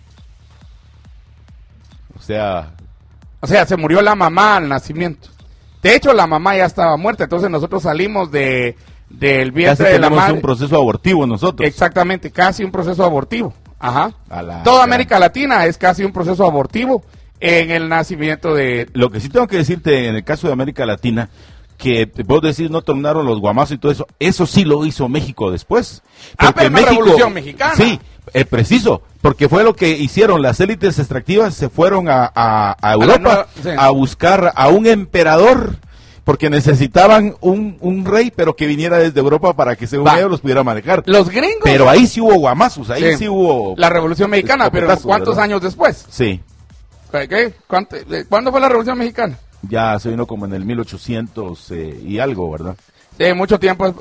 O sea, se murió la mamá al nacimiento. De hecho, la mamá ya estaba muerta, entonces nosotros salimos del vientre de la madre. Un proceso abortivo nosotros. Exactamente, casi un proceso abortivo. Ajá. Toda América Latina es casi un proceso abortivo en el nacimiento de... Lo que sí tengo que decirte en el caso de América Latina, que vos decís no tornaron los guamazos y todo eso, eso sí lo hizo México después. Pero la Revolución Mexicana. Sí, preciso, porque fue lo que hicieron las élites extractivas, se fueron a Europa a buscar a un emperador, porque necesitaban un rey, pero que viniera desde Europa para que según ellos los pudiera manejar. Los gringos. Pero ahí sí hubo guamazos, ahí sí hubo... La Revolución Mexicana, pero ¿cuántos años después? Sí. ¿Qué? ¿Cuándo fue la Revolución Mexicana? Ya se vino como en el 1800 y algo, ¿verdad? Sí, mucho tiempo.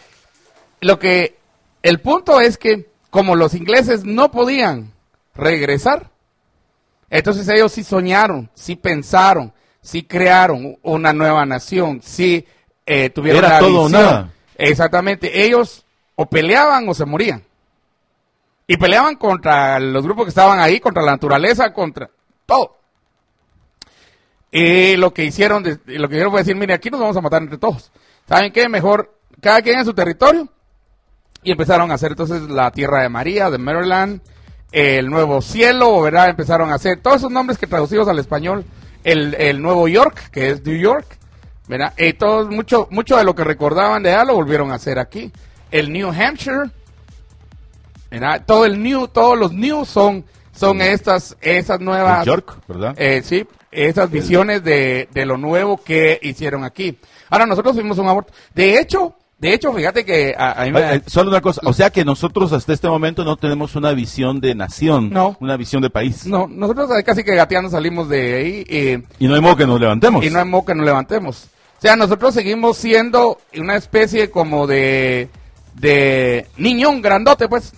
El punto es que como los ingleses no podían regresar, entonces ellos sí soñaron, sí pensaron, sí crearon una nueva nación, sí tuvieron la visión. Era todo o nada. Exactamente, ellos o peleaban o se morían. Y peleaban contra los grupos que estaban ahí, contra la naturaleza, contra todo. Y lo que hicieron fue decir, mire, aquí nos vamos a matar entre todos. ¿Saben qué? Mejor cada quien en su territorio. Y empezaron a hacer entonces la Tierra de María, de Maryland, el Nuevo Cielo, ¿verdad? Empezaron a hacer todos esos nombres que traducidos al español, el Nuevo York, que es New York, ¿verdad? Y mucho de lo que recordaban de allá lo volvieron a hacer aquí. El New Hampshire, ¿verdad? Todos los New son esas nuevas... New York, ¿verdad? Sí, esas visiones de lo nuevo que hicieron aquí. Ahora, nosotros fuimos un aborto. De hecho, fíjate que a mí solo una cosa, o sea que nosotros hasta este momento no tenemos una visión de nación, una visión de país. No, nosotros casi que gateando salimos de ahí. Y no hay modo que nos levantemos. O sea, nosotros seguimos siendo una especie como de niñón grandote, pues.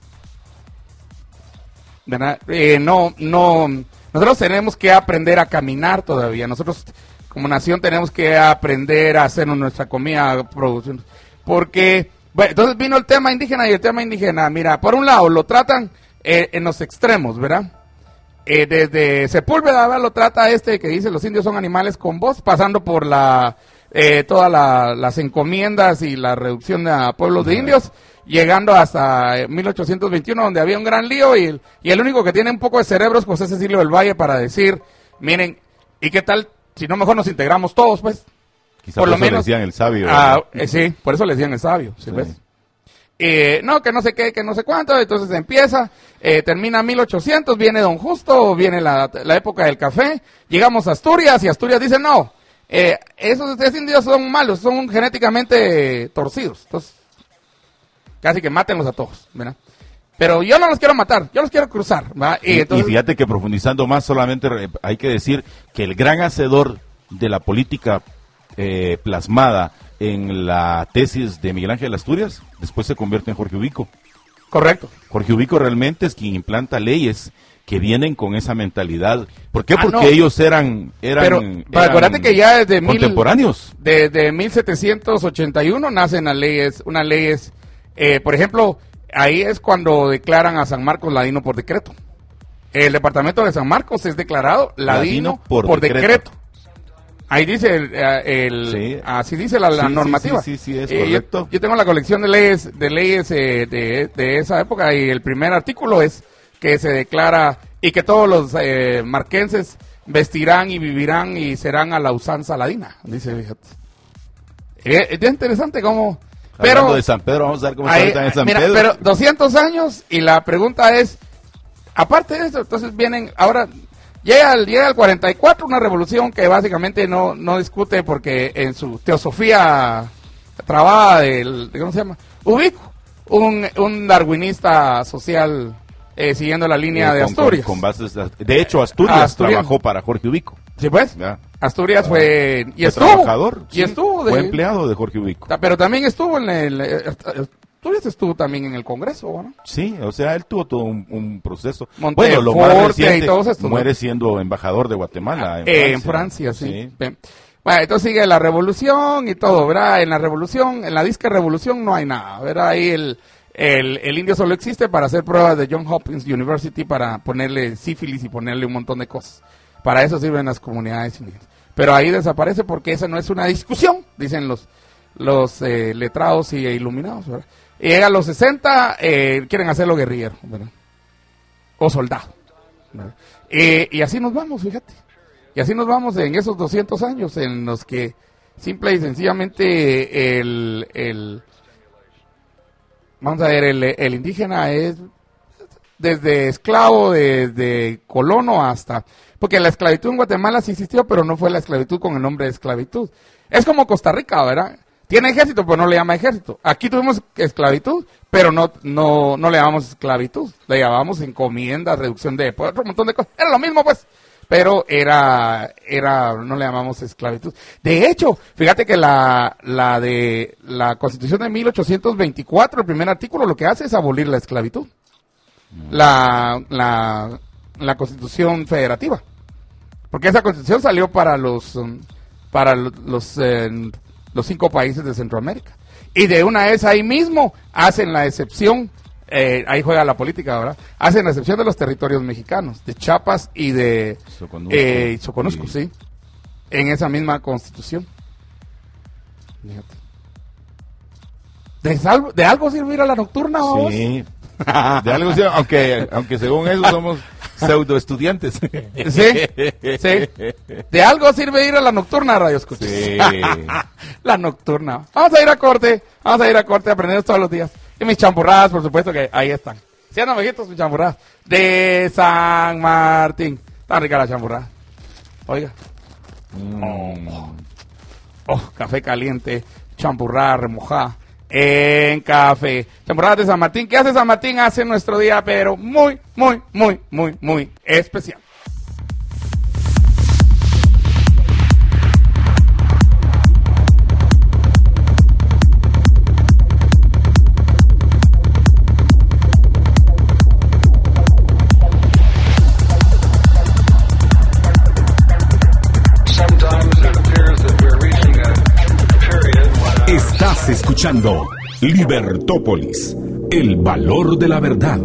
¿Verdad? Nosotros tenemos que aprender a caminar todavía. Nosotros como nación tenemos que aprender a hacernos nuestra comida, producción. Porque, bueno, entonces vino el tema indígena y el tema indígena, mira, por un lado lo tratan en los extremos, ¿verdad? Desde Sepúlveda, ¿verdad? Lo trata que dice los indios son animales con voz, pasando por todas las encomiendas y la reducción a pueblos de indios, llegando hasta 1821, donde había un gran lío y el único que tiene un poco de cerebro es José Cecilio del Valle para decir, miren, ¿y qué tal si no mejor nos integramos todos, pues? Quizá por lo menos le decían el sabio. Sí, por eso le decían el sabio, ¿sí ves? No, que no sé qué, que no sé cuánto, entonces empieza, termina 1800, viene Don Justo, viene la época del café, llegamos a Asturias y Asturias dice, no, esos indios son malos, son genéticamente torcidos, entonces casi que mátenlos a todos, ¿verdad? Pero yo no los quiero matar, yo los quiero cruzar, ¿va? Entonces, y fíjate que profundizando más, solamente hay que decir que el gran hacedor de la política plasmada en la tesis de Miguel Ángel Asturias, después se convierte en Jorge Ubico. Correcto. Jorge Ubico realmente es quien implanta leyes que vienen con esa mentalidad. ¿Por qué? Porque ellos eran acuérdate que ya desde contemporáneos. Desde 1781 nacen unas leyes, por ejemplo, ahí es cuando declaran a San Marcos ladino por decreto. El departamento de San Marcos es declarado ladino por decreto. Ahí dice sí. Así dice la normativa. Sí, es correcto. Yo tengo la colección de leyes de esa época y el primer artículo es que se declara y que todos los marquenses vestirán y vivirán y serán a la usanza ladina, dice, fíjate. Es interesante cómo... Hablando de San Pedro, vamos a ver cómo está ahorita en San Pedro. Pero 200 años y la pregunta es, aparte de eso, entonces vienen, ahora llega el 44, una revolución que básicamente no discute porque en su teosofía trabada ¿cómo se llama? Ubico, un darwinista social siguiendo la línea de Asturias. Con bases, de hecho, Asturias trabajó para Jorge Ubico. Sí, pues. Ya. Asturias fue trabajador. Y estuvo. Fue empleado de Jorge Ubico. Pero también estuvo Asturias estuvo también en el Congreso, ¿no? Sí, o sea, él tuvo todo un proceso. Bueno, lo más reciente, muere siendo embajador de Guatemala en Francia, sí. Bueno, entonces sigue la revolución y todo, ¿verdad? En la disque revolución no hay nada, ¿verdad? Ahí el indio solo existe para hacer pruebas de Johns Hopkins University para ponerle sífilis y ponerle un montón de cosas. Para eso sirven las comunidades indígenas. Pero ahí desaparece porque esa no es una discusión, dicen los letrados y iluminados, ¿verdad? Y llega a los 60, quieren hacerlo guerrillero, ¿verdad? O soldado, ¿verdad? Y así nos vamos, fíjate. Y así nos vamos en esos 200 años en los que simple y sencillamente vamos a ver, el indígena es desde esclavo, desde colono hasta... Porque la esclavitud en Guatemala sí existió, pero no fue la esclavitud con el nombre de esclavitud. Es como Costa Rica, ¿verdad? Tiene ejército, pero no le llama ejército. Aquí tuvimos esclavitud, pero no le llamamos esclavitud. Le llamábamos encomienda, reducción de otro montón de cosas. Era lo mismo, pues. Pero no le llamamos esclavitud. De hecho, fíjate que la Constitución de 1824, el primer artículo, lo que hace es abolir la esclavitud. La Constitución Federativa. Porque esa Constitución salió para los 5 países de Centroamérica. Y de una vez ahí mismo hacen la excepción, ahí juega la política, ¿verdad? Hacen la excepción de los territorios mexicanos, de Chiapas y de Soconusco, sí. En esa misma Constitución. Fíjate. ¿De algo sirve ir a la nocturna, vamos? Sí. De algo sirve, aunque según eso somos pseudo estudiantes. Sí. De algo sirve ir a la nocturna, Radio Escucha. Sí. La nocturna. Vamos a ir a corte, aprendemos todos los días. Y mis champurradas, por supuesto que ahí están. Sean amiguitos, mis champurradas. De San Martín. Tan rica la champurrada. Oiga. Café caliente, champurrada remojada. En café. Champurradas de San Martín. ¿Qué hace San Martín? Hace nuestro día, pero muy, muy, muy, muy, muy especial. Estás escuchando Libertópolis, el valor de la verdad.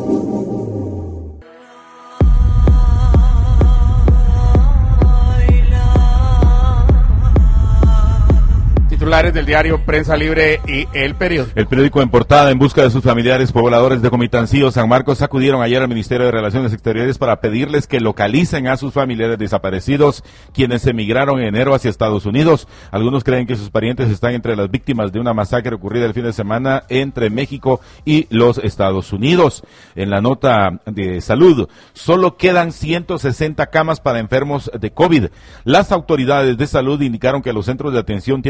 Titulares del diario Prensa Libre y El Periódico. El periódico en portada: en busca de sus familiares, pobladores de Comitancillo, San Marcos, acudieron ayer al Ministerio de Relaciones Exteriores para pedirles que localicen a sus familiares desaparecidos, quienes emigraron en enero hacia Estados Unidos. Algunos creen que sus parientes están entre las víctimas de una masacre ocurrida el fin de semana entre México y los Estados Unidos. En la nota de salud, solo quedan 160 camas para enfermos de COVID. Las autoridades de salud indicaron que los centros de atención tienen una ocupación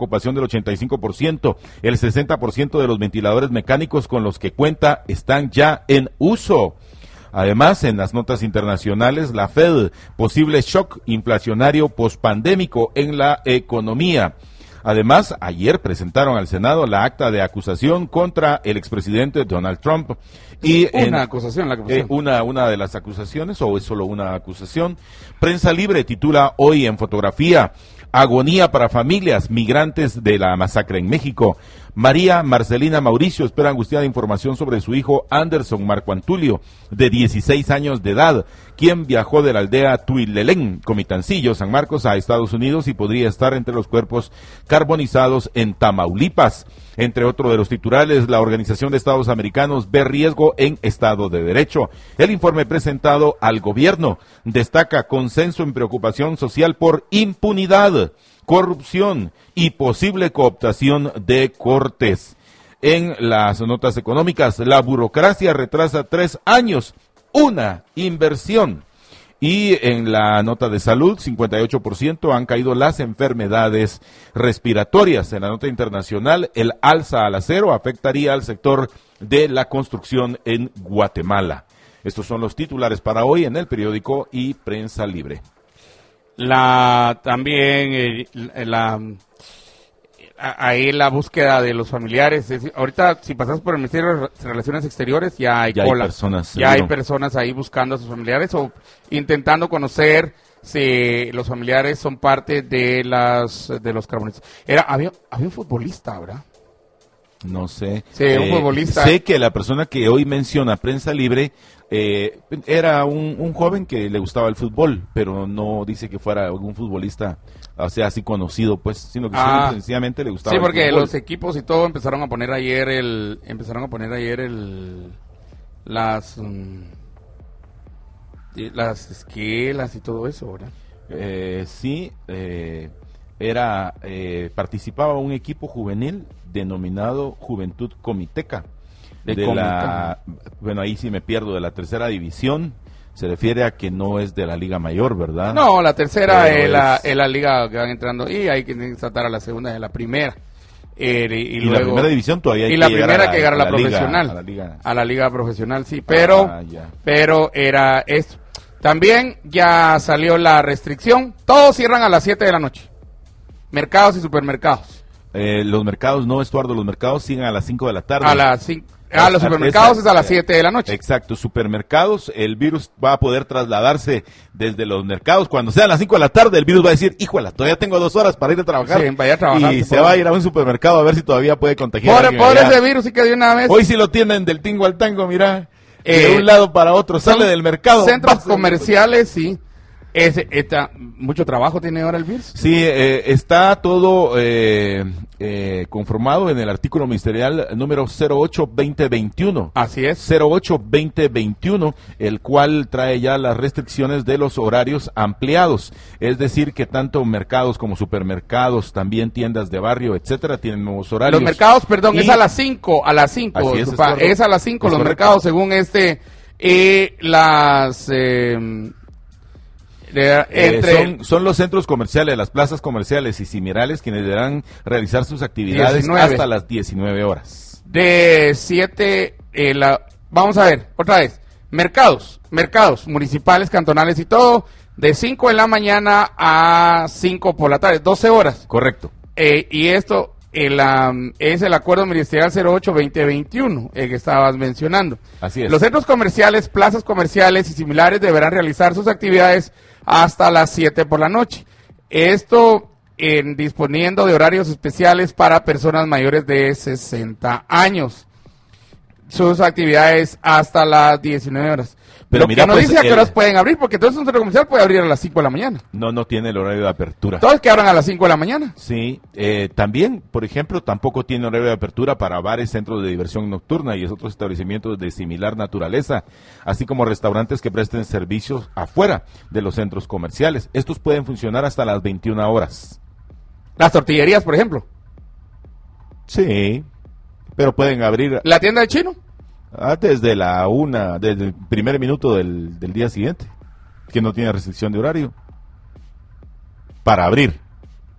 ocupación del 85%. El 60% de los ventiladores mecánicos con los que cuenta están ya en uso. Además, en las notas internacionales, la Fed, posible shock inflacionario pospandémico en la economía. Además, ayer presentaron al Senado la acta de acusación contra el expresidente Donald Trump. Y una de las acusaciones, o es solo una acusación. Prensa Libre titula hoy en fotografía: agonía para familias migrantes de la masacre en México. María Marcelina Mauricio espera angustiada información sobre su hijo Anderson Marco Antulio, de 16 años de edad, quien viajó de la aldea Tuilelén, Comitancillo, San Marcos, a Estados Unidos y podría estar entre los cuerpos carbonizados en Tamaulipas. Entre otros de los titulares, la Organización de Estados Americanos ve riesgo en Estado de Derecho. El informe presentado al gobierno destaca consenso en preocupación social por impunidad, corrupción y posible cooptación de cortes. En las notas económicas, la burocracia retrasa 3 años una inversión. Y en la nota de salud, 58% han caído las enfermedades respiratorias. En la nota internacional, el alza al acero afectaría al sector de la construcción en Guatemala. Estos son los titulares para hoy en el periódico y Prensa Libre. Ahí la búsqueda de los familiares. Ahorita, si pasas por el Ministerio de Relaciones Exteriores, ya hay cola. Hay personas ahí buscando a sus familiares o intentando conocer si los familiares son parte de los carbonistas. Había un futbolista, ¿verdad? No sé. Sí, un futbolista. Sé que la persona que hoy menciona Prensa Libre era un joven que le gustaba el fútbol, pero no dice que fuera algún futbolista, o sea, así conocido, pues, sino que sencillamente le gustaba el fútbol. Sí, porque los equipos y todo empezaron a poner ayer las esquelas y todo eso, ¿verdad? Participaba un equipo juvenil denominado Juventud Comiteca. Bueno, ahí sí me pierdo, de la tercera división. Se refiere a que no es de la Liga Mayor, ¿verdad? No, la tercera es la liga que van entrando y hay que tratar a la segunda y a la primera. Y luego, la primera división todavía hay que llegar a la profesional. A la liga profesional, sí, pero era esto. También ya salió la restricción. Todos cierran a las 7 de la noche. Mercados y supermercados. Los mercados no, Estuardo, los mercados siguen a las 5 de la tarde. A las 5. Los supermercados es a las 7 de la noche. Exacto, supermercados, el virus va a poder trasladarse desde los mercados. Cuando sean las 5 de la tarde, el virus va a decir, híjole, todavía tengo 2 horas para ir a trabajar. Sí, vaya a trabajar. Y se va a ir a un supermercado a ver si todavía puede contagiar. Pobre ese virus, sí que de una vez. Hoy sí lo tienen del tingo al tango, mira. De un lado para otro, sale del mercado. Centros comerciales, sí. Mucho trabajo tiene ahora el virus. Sí, está todo conformado en el artículo ministerial número 08-2021. Así es. 08-2021, el cual trae ya las restricciones de los horarios ampliados. Es decir, que tanto mercados como supermercados, también tiendas de barrio, etcétera, tienen nuevos horarios. Los mercados, perdón, es a las 5. A las 5. Es a las 5 los mercados, según son los centros comerciales, las plazas comerciales y similares quienes deberán realizar sus actividades hasta las 19 horas. De 7, vamos a ver, otra vez, mercados municipales, cantonales y todo, de 5 de la mañana a 5 por la tarde, 12 horas. Correcto. Y esto es el acuerdo ministerial 08-2021, el que estabas mencionando. Así es. Los centros comerciales, plazas comerciales y similares deberán realizar sus actividades hasta las 7 por la noche. Esto disponiendo de horarios especiales para personas mayores de 60 años. Sus actividades hasta las 19 horas. Pero mira, no dice a qué horas pueden abrir, porque entonces un centro comercial puede abrir a las 5 de la mañana. No tiene el horario de apertura. Todos que abran a las 5 de la mañana. Sí, también, por ejemplo, tampoco tiene horario de apertura para bares, centros de diversión nocturna y otros establecimientos de similar naturaleza, así como restaurantes que presten servicios afuera de los centros comerciales. Estos pueden funcionar hasta las 21 horas. Las tortillerías, por ejemplo. Sí, pero pueden abrir. ¿La tienda de chino? Desde desde el primer minuto del día siguiente, que no tiene restricción de horario para abrir.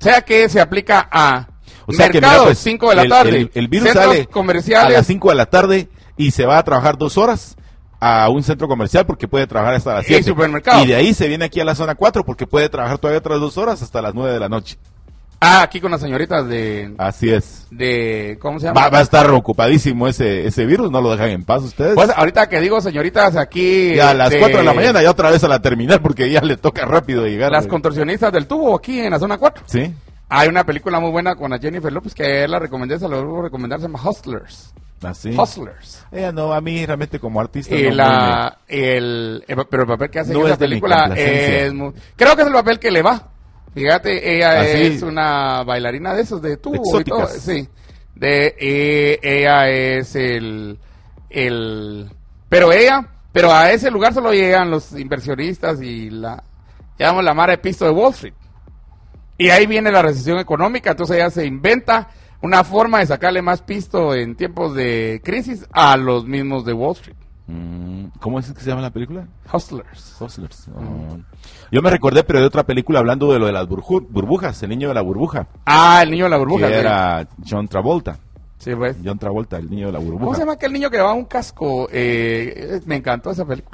sea que se aplica a mercados, pues, 5 de la tarde, el virus centros sale comerciales a las 5 de la tarde y se va a trabajar 2 horas a un centro comercial porque puede trabajar hasta las 7. Y de ahí se viene aquí a la zona 4 porque puede trabajar todavía otras 2 horas hasta las 9 de la noche. Aquí con las señoritas de... Así es. ¿Cómo se llama? Va a estar ocupadísimo ese virus, no lo dejan en paz ustedes. Pues ahorita que digo señoritas aquí... Ya a las 4 de la mañana ya otra vez a la terminal porque ya le toca rápido llegar. Las contorsionistas del tubo aquí en la zona 4. Sí. Hay una película muy buena con la Jennifer López que la recomendé, se lo voy a recomendar, se llama Hustlers. ¿Así? Hustlers. Ella no, a mí realmente como artista pero el papel que hace en esa película es muy, creo que es el papel que le va. Fíjate, ella es una bailarina de esos de tubo exóticas. Y todo, sí. Ella es pero a ese lugar solo llegan los inversionistas y llamamos la mara de pisto de Wall Street. Y ahí viene la recesión económica, entonces ella se inventa una forma de sacarle más pisto en tiempos de crisis a los mismos de Wall Street. ¿Cómo es que se llama la película? Hustlers. Yo me recordé, pero de otra película hablando de lo de las burbujas, el niño de la burbuja. El niño de la burbuja. Que era John Travolta. Sí, pues. John Travolta, el niño de la burbuja. ¿Cómo se llama aquel niño que llevaba un casco? Me encantó esa película.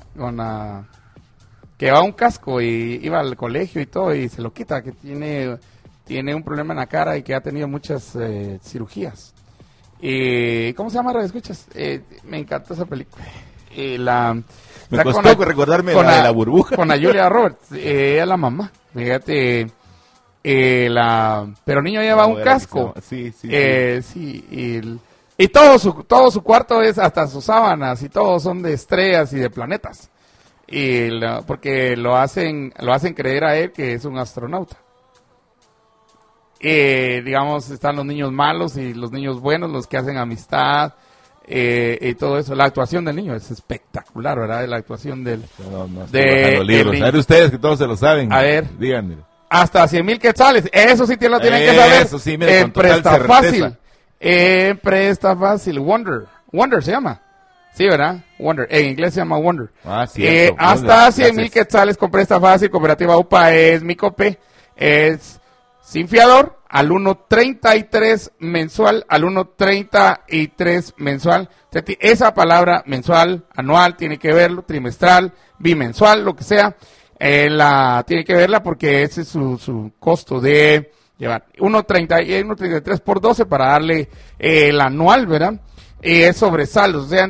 Que llevaba un casco y iba al colegio y todo y se lo quita, que tiene un problema en la cara y que ha tenido muchas cirugías. ¿Cómo se llama? ¿Escuchas? Me encantó esa película. Me costó recordarme la de la burbuja. Con la Julia Roberts, ella es la mamá. Fíjate, pero el niño lleva un casco. Sí. Y todo su cuarto es, hasta sus sábanas y todo son de estrellas y de planetas. Porque lo hacen creer a él que es un astronauta. Digamos, están los niños malos y los niños buenos, los que hacen amistad y todo eso. La actuación del niño es espectacular, ¿verdad? La actuación del... de libros. A ver ustedes que todos se lo saben. A ver. Díganme. Hasta 100,000 quetzales. Eso sí lo tienen que saber. Eso sí, mire, con total Presta certeza. Fácil. Presta Fácil. Wonder se llama. Sí, ¿verdad? Wonder. En inglés se llama Wonder. Cierto. Hasta 100,000 quetzales con Presta Fácil. Cooperativa UPA es mi cope. Es sin fiador al 1.33 mensual. Al 1.33 mensual. Esa palabra mensual, anual, tiene que verlo. Trimestral, bimensual, lo que sea. Tiene que verla porque ese es su costo de llevar 1.33 por 12 para darle el anual, ¿verdad? Es sobresaldos, o sea,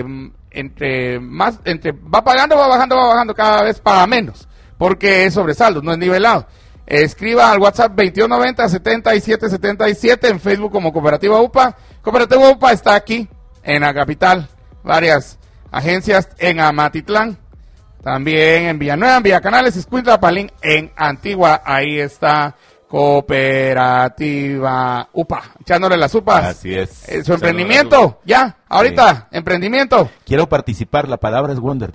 va bajando, cada vez paga menos, porque es sobresaldos, no es nivelado. Escriba al WhatsApp 2290-7777, en Facebook como Cooperativa UPA. Cooperativa UPA está aquí, en la capital, varias agencias en Amatitlán, también en Villanueva, en Villacanales, Escuintla, Palín, en Antigua, ahí está Cooperativa UPA, echándole las upas. Así es. Su emprendimiento, ya, ahorita, sí. Emprendimiento. Quiero participar, la palabra es Wonder.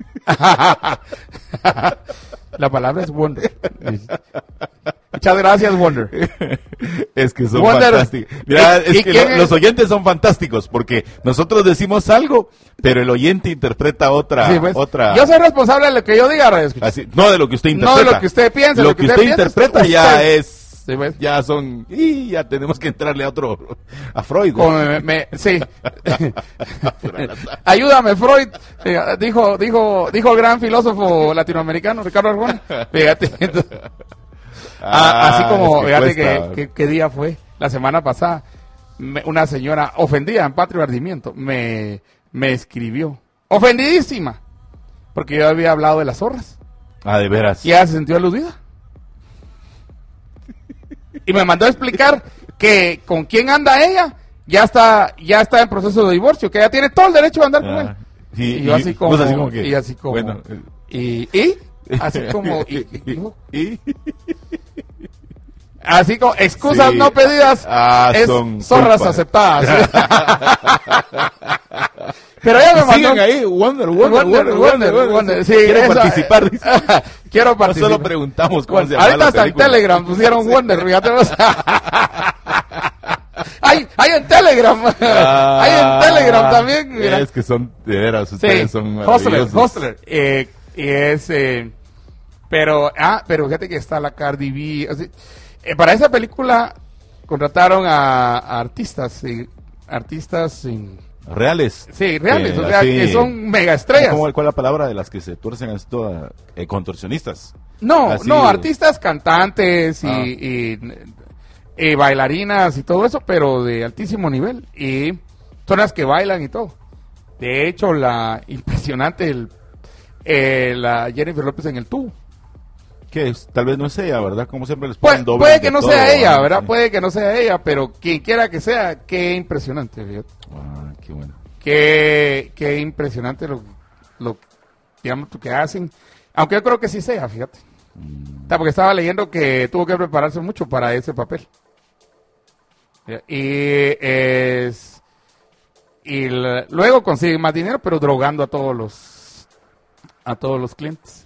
La palabra es Wonder. Muchas gracias, Wonder. Es que son fantásticos. Mira, es que los oyentes son fantásticos porque nosotros decimos algo, pero el oyente interpreta otra. Sí, pues, yo soy responsable de lo que yo diga, así, no de lo que usted interpreta. No de lo que usted piensa. Lo que usted interpreta ya es. Sí, pues. Ya son. Y ya tenemos que entrarle a Freud. Sí. Ayúdame, Freud. Dijo el gran filósofo latinoamericano, Ricardo Arjona. Fíjate. Así como, fíjate qué día fue. La semana pasada, una señora ofendida en Patria y Ardimiento me escribió. Ofendidísima. Porque yo había hablado de las zorras. De veras. Y ella se sintió aludida. Y me mandó a explicar que con quién anda ella, ya está en proceso de divorcio, que ella tiene todo el derecho de andar con él. Y yo así como, bueno, así como excusas no pedidas, zorras aceptadas. Pero ella me mandó. Sigan ahí, Wonder. Sí, quiero participar. Quiero participar. Solo preguntamos cómo se llama. Ahorita hasta en Telegram pusieron Wonder, fíjate. Hay en Telegram. Hay en Telegram también. Mira. Es que son, de veras, ustedes son maravillosos. Hustler. Pero fíjate que está la Cardi B. Así, Para esa película contrataron a artistas, reales. Sí, reales, o sea, que son mega estrellas. ¿Cuál es la palabra de las que se tuercen esto? Contorsionistas. No, artistas, cantantes y bailarinas y todo eso, pero de altísimo nivel. Y son las que bailan y todo. De hecho, la impresionante, la Jennifer López en el tubo. Que tal vez no es ella, ¿verdad? Como siempre les ponen doble. Puede que no sea ella, ¿verdad? Sí. Puede que no sea ella, pero quien quiera que sea, qué impresionante, fíjate. Qué bueno. Qué impresionante lo digamos, que hacen. Aunque yo creo que sí sea, fíjate. Porque estaba leyendo que tuvo que prepararse mucho para ese papel. Luego consigue más dinero, pero drogando a todos los clientes.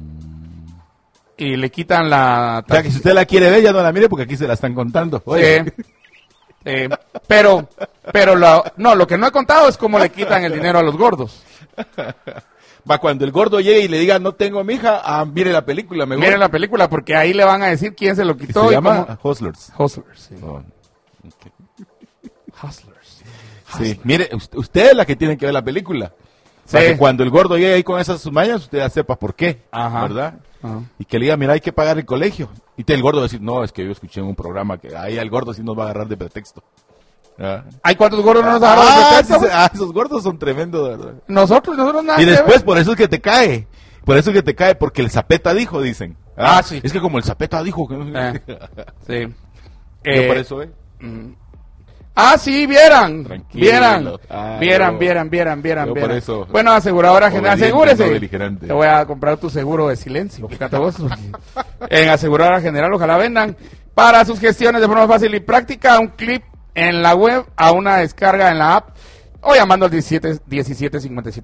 Y le quitan la... O sea, que si usted la quiere ver, ya no la mire porque aquí se la están contando. Oye. Pero lo que no he contado es cómo le quitan el dinero a los gordos. Va, cuando el gordo llegue y le diga, no tengo a mi hija, mire la película. Mire la película, porque ahí le van a decir quién se lo quitó. Se llama Hustlers. Hustlers, sí. Okay. Hustlers. Sí, mire, usted es la que tiene que ver la película. Sí. Para que cuando el gordo llegue ahí con esas mañas, usted ya sepa por qué, ¿verdad? Y que le diga, mira, hay que pagar el colegio. Y el gordo va a decir, no, es que yo escuché en un programa que ahí al gordo sí nos va a agarrar de pretexto. ¿Hay cuántos gordos no nos agarran de pretexto? Sí, esos gordos son tremendos, ¿verdad? Nosotros nada. Y después, por eso es que te cae. Por eso es que te cae, porque el Zapeta dijo, dicen. Sí. Es que como el Zapeta dijo. Que no... Sí. Yo por eso, sí, vieran. Tranquilo. Vieran. Por eso, bueno, aseguradora general, asegúrese. No, te voy a comprar tu seguro de silencio. Fíjate vos. En aseguradora general, ojalá vendan. Para sus gestiones de forma fácil y práctica, un clip en la web, a una descarga en la app, o llamando al 1757.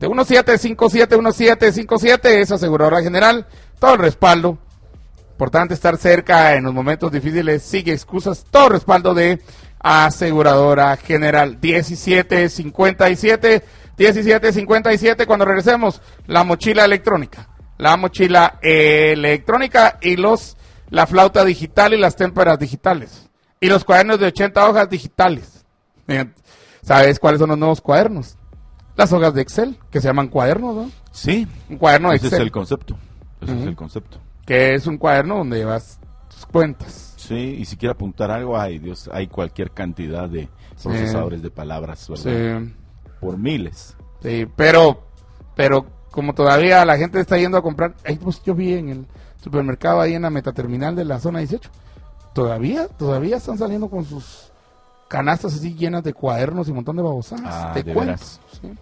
1757 es aseguradora general. Todo el respaldo. Importante estar cerca en los momentos difíciles, sigue excusas. Todo el respaldo de aseguradora general. 1757. Cuando regresemos, la mochila electrónica y la flauta digital y las témperas digitales y los cuadernos de 80 hojas digitales. ¿Sabes cuáles son los nuevos cuadernos? Las hojas de Excel, que se llaman cuadernos, ¿no? Sí. Un cuaderno de Excel. Ese es el concepto. Ese es el concepto. Que es un cuaderno donde llevas tus cuentas. Sí, y si quiere apuntar algo, ay Dios, hay cualquier cantidad de procesadores de palabras, ¿verdad? Sí. Por miles. Sí, pero como todavía la gente está yendo a comprar, pues yo vi en el supermercado ahí en la metaterminal de la zona 18, todavía están saliendo con sus canastas así llenas de cuadernos y un montón de babosadas, de cuentos. Sí.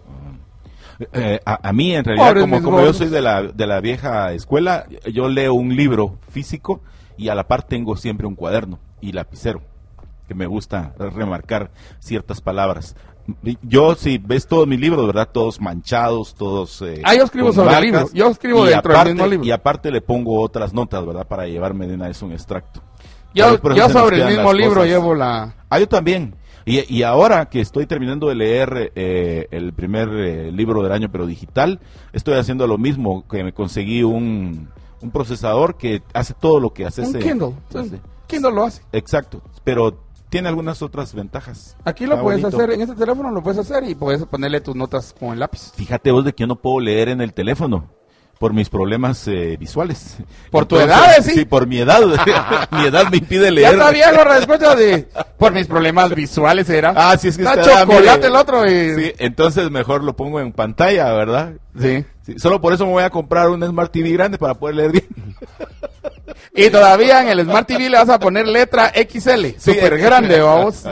A mí en realidad, como yo soy de la vieja escuela, yo leo un libro físico y a la par tengo siempre un cuaderno y lapicero, que me gusta remarcar ciertas palabras. Yo, si ves todos mis libros, ¿verdad? Todos manchados, todos... yo escribo sobre el libro, yo escribo dentro del mismo libro. Y aparte le pongo otras notas, ¿verdad? Para llevarme de una vez un extracto. Yo sobre el mismo libro llevo la... yo también. Y ahora que estoy terminando de leer el primer libro del año, pero digital, estoy haciendo lo mismo, que me conseguí un procesador que hace todo lo que hace un Kindle. Kindle lo hace. Exacto, pero tiene algunas otras ventajas. Aquí lo puedes hacer, en este teléfono lo puedes hacer y puedes ponerle tus notas con el lápiz. Fíjate vos de que yo no puedo leer en el teléfono. Por mis problemas visuales. ¿Por tu edad, sí? Sí, por mi edad. Mi edad me impide leer. Ya está viejo, respuesta por mis problemas visuales era. Sí, es que está chocolate el otro. Sí, entonces mejor lo pongo en pantalla, ¿verdad? Sí. Solo por eso me voy a comprar un Smart TV grande para poder leer bien. Y todavía en el Smart TV le vas a poner letra XL, súper grande, vamos.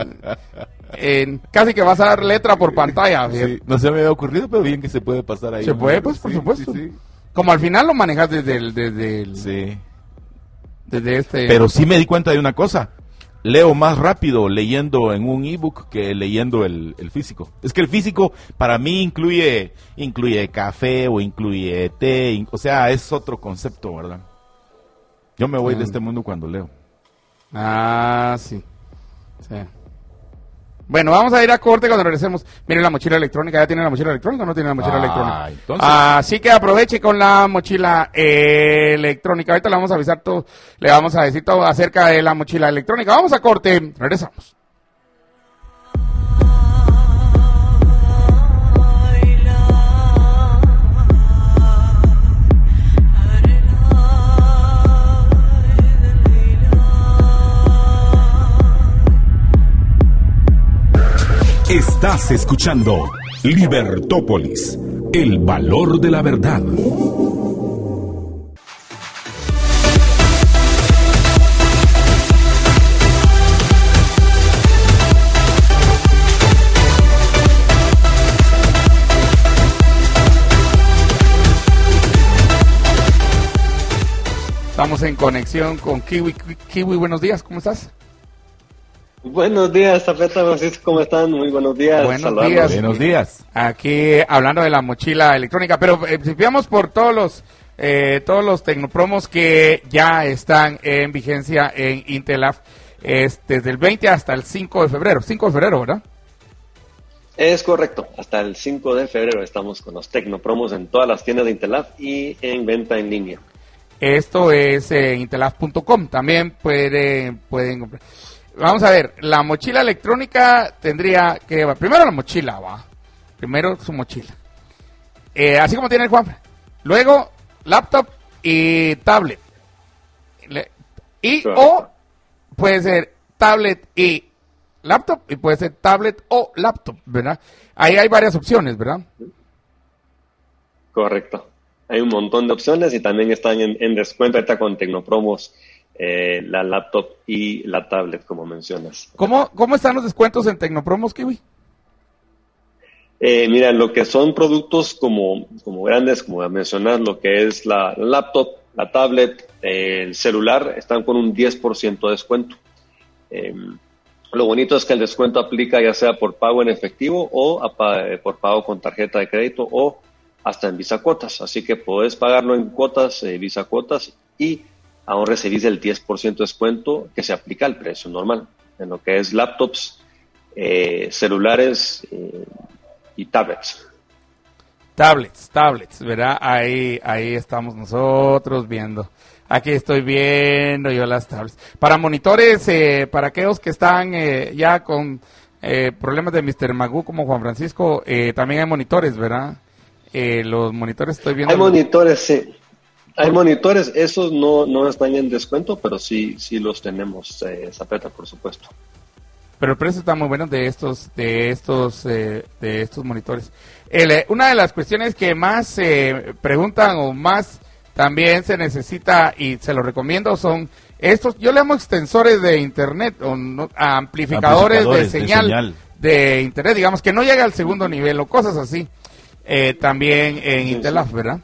Casi que vas a dar letra por pantalla. Sí, no se me había ocurrido, pero bien que se puede pasar ahí. Se puede, pues, por supuesto. Sí. Como al final lo manejas desde este... Pero sí me di cuenta de una cosa. Leo más rápido leyendo en un ebook que leyendo el físico. Es que el físico para mí incluye café o incluye té. O sea, es otro concepto, ¿verdad? Yo me voy de este mundo cuando leo. Sí. Bueno, vamos a ir a corte cuando regresemos. Miren la mochila electrónica. ¿Ya tiene la mochila electrónica o no tiene la mochila electrónica? Entonces... Así que aproveche con la mochila electrónica. Ahorita le vamos a avisar todo, le vamos a decir todo acerca de la mochila electrónica. Vamos a corte, regresamos. Estás escuchando Libertópolis, el valor de la verdad. Estamos en conexión con Kiwi. Kiwi, buenos días, ¿cómo estás? Buenos días, Zafeta, Francisco, ¿cómo están? Muy buenos días. Buenos días. Aquí hablando de la mochila electrónica, pero principiamos por todos los tecnopromos que ya están en vigencia en Intelaf, desde el 20 hasta el 5 de febrero. 5 de febrero, ¿verdad? Es correcto, hasta el 5 de febrero estamos con los tecnopromos en todas las tiendas de Intelaf y en venta en línea. Esto es intelaf.com, también pueden comprar. Vamos a ver, la mochila electrónica tendría que... Primero la mochila, primero su mochila. Así como tiene el Juan. Luego, laptop y tablet. O puede ser tablet y laptop, y puede ser tablet o laptop, ¿verdad? Ahí hay varias opciones, ¿verdad? Correcto. Hay un montón de opciones y también están en descuento ahorita con Tecnopromos. La laptop y la tablet, como mencionas. ¿Cómo están los descuentos en Tecnopromos, Kiwi? Mira, lo que son productos como grandes, como mencionar, lo que es la laptop, la tablet, el celular, están con un 10% de descuento. Lo bonito es que el descuento aplica ya sea por pago en efectivo o por pago con tarjeta de crédito o hasta en Visa Cuotas. Así que podés pagarlo en cuotas, Visa Cuotas, y aún recibís el 10% de descuento que se aplica al precio normal, en lo que es laptops, celulares y tablets. Tablets, ¿verdad? Ahí estamos nosotros viendo. Aquí estoy viendo yo las tablets. Para monitores, para aquellos que están ya con problemas de Mr. Magoo como Juan Francisco, también hay monitores, ¿verdad? Los monitores estoy viendo. Hay monitores, sí. Hay monitores, esos no están en descuento, pero sí los tenemos, Zapeta, por supuesto. Pero el precio está muy bueno de estos monitores. Una de las cuestiones que más preguntan o más también se necesita y se los recomiendo son estos, yo le llamo extensores de internet o amplificadores de señal de internet, digamos que no llega al segundo nivel o cosas así. También en Intelaf, ¿verdad?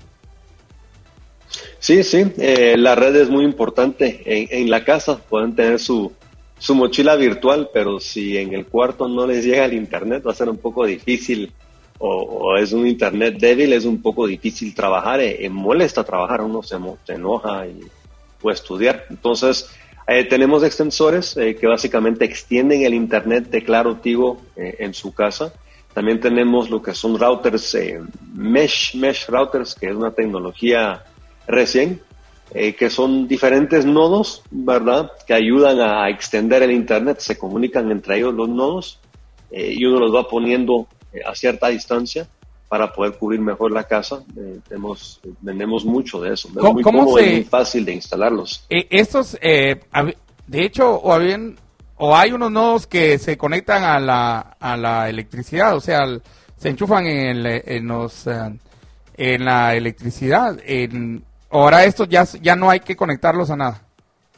Sí, la red es muy importante. En la casa pueden tener su mochila virtual, pero si en el cuarto no les llega el internet va a ser un poco difícil o es un internet débil, es un poco difícil trabajar, molesta trabajar, uno se enoja o estudiar. Entonces tenemos extensores que básicamente extienden el internet de Claro Tigo en su casa. También tenemos lo que son routers, mesh routers, que es una tecnología recién, que son diferentes nodos, ¿verdad?, que ayudan a extender el internet, se comunican entre ellos los nodos y uno los va poniendo a cierta distancia para poder cubrir mejor la casa. Vendemos mucho de eso, es muy cómodo y muy fácil de instalarlos. Estos, de hecho, o hay unos nodos que se conectan a la electricidad, o sea, se enchufan en la electricidad. Ahora estos ya no hay que conectarlos a nada.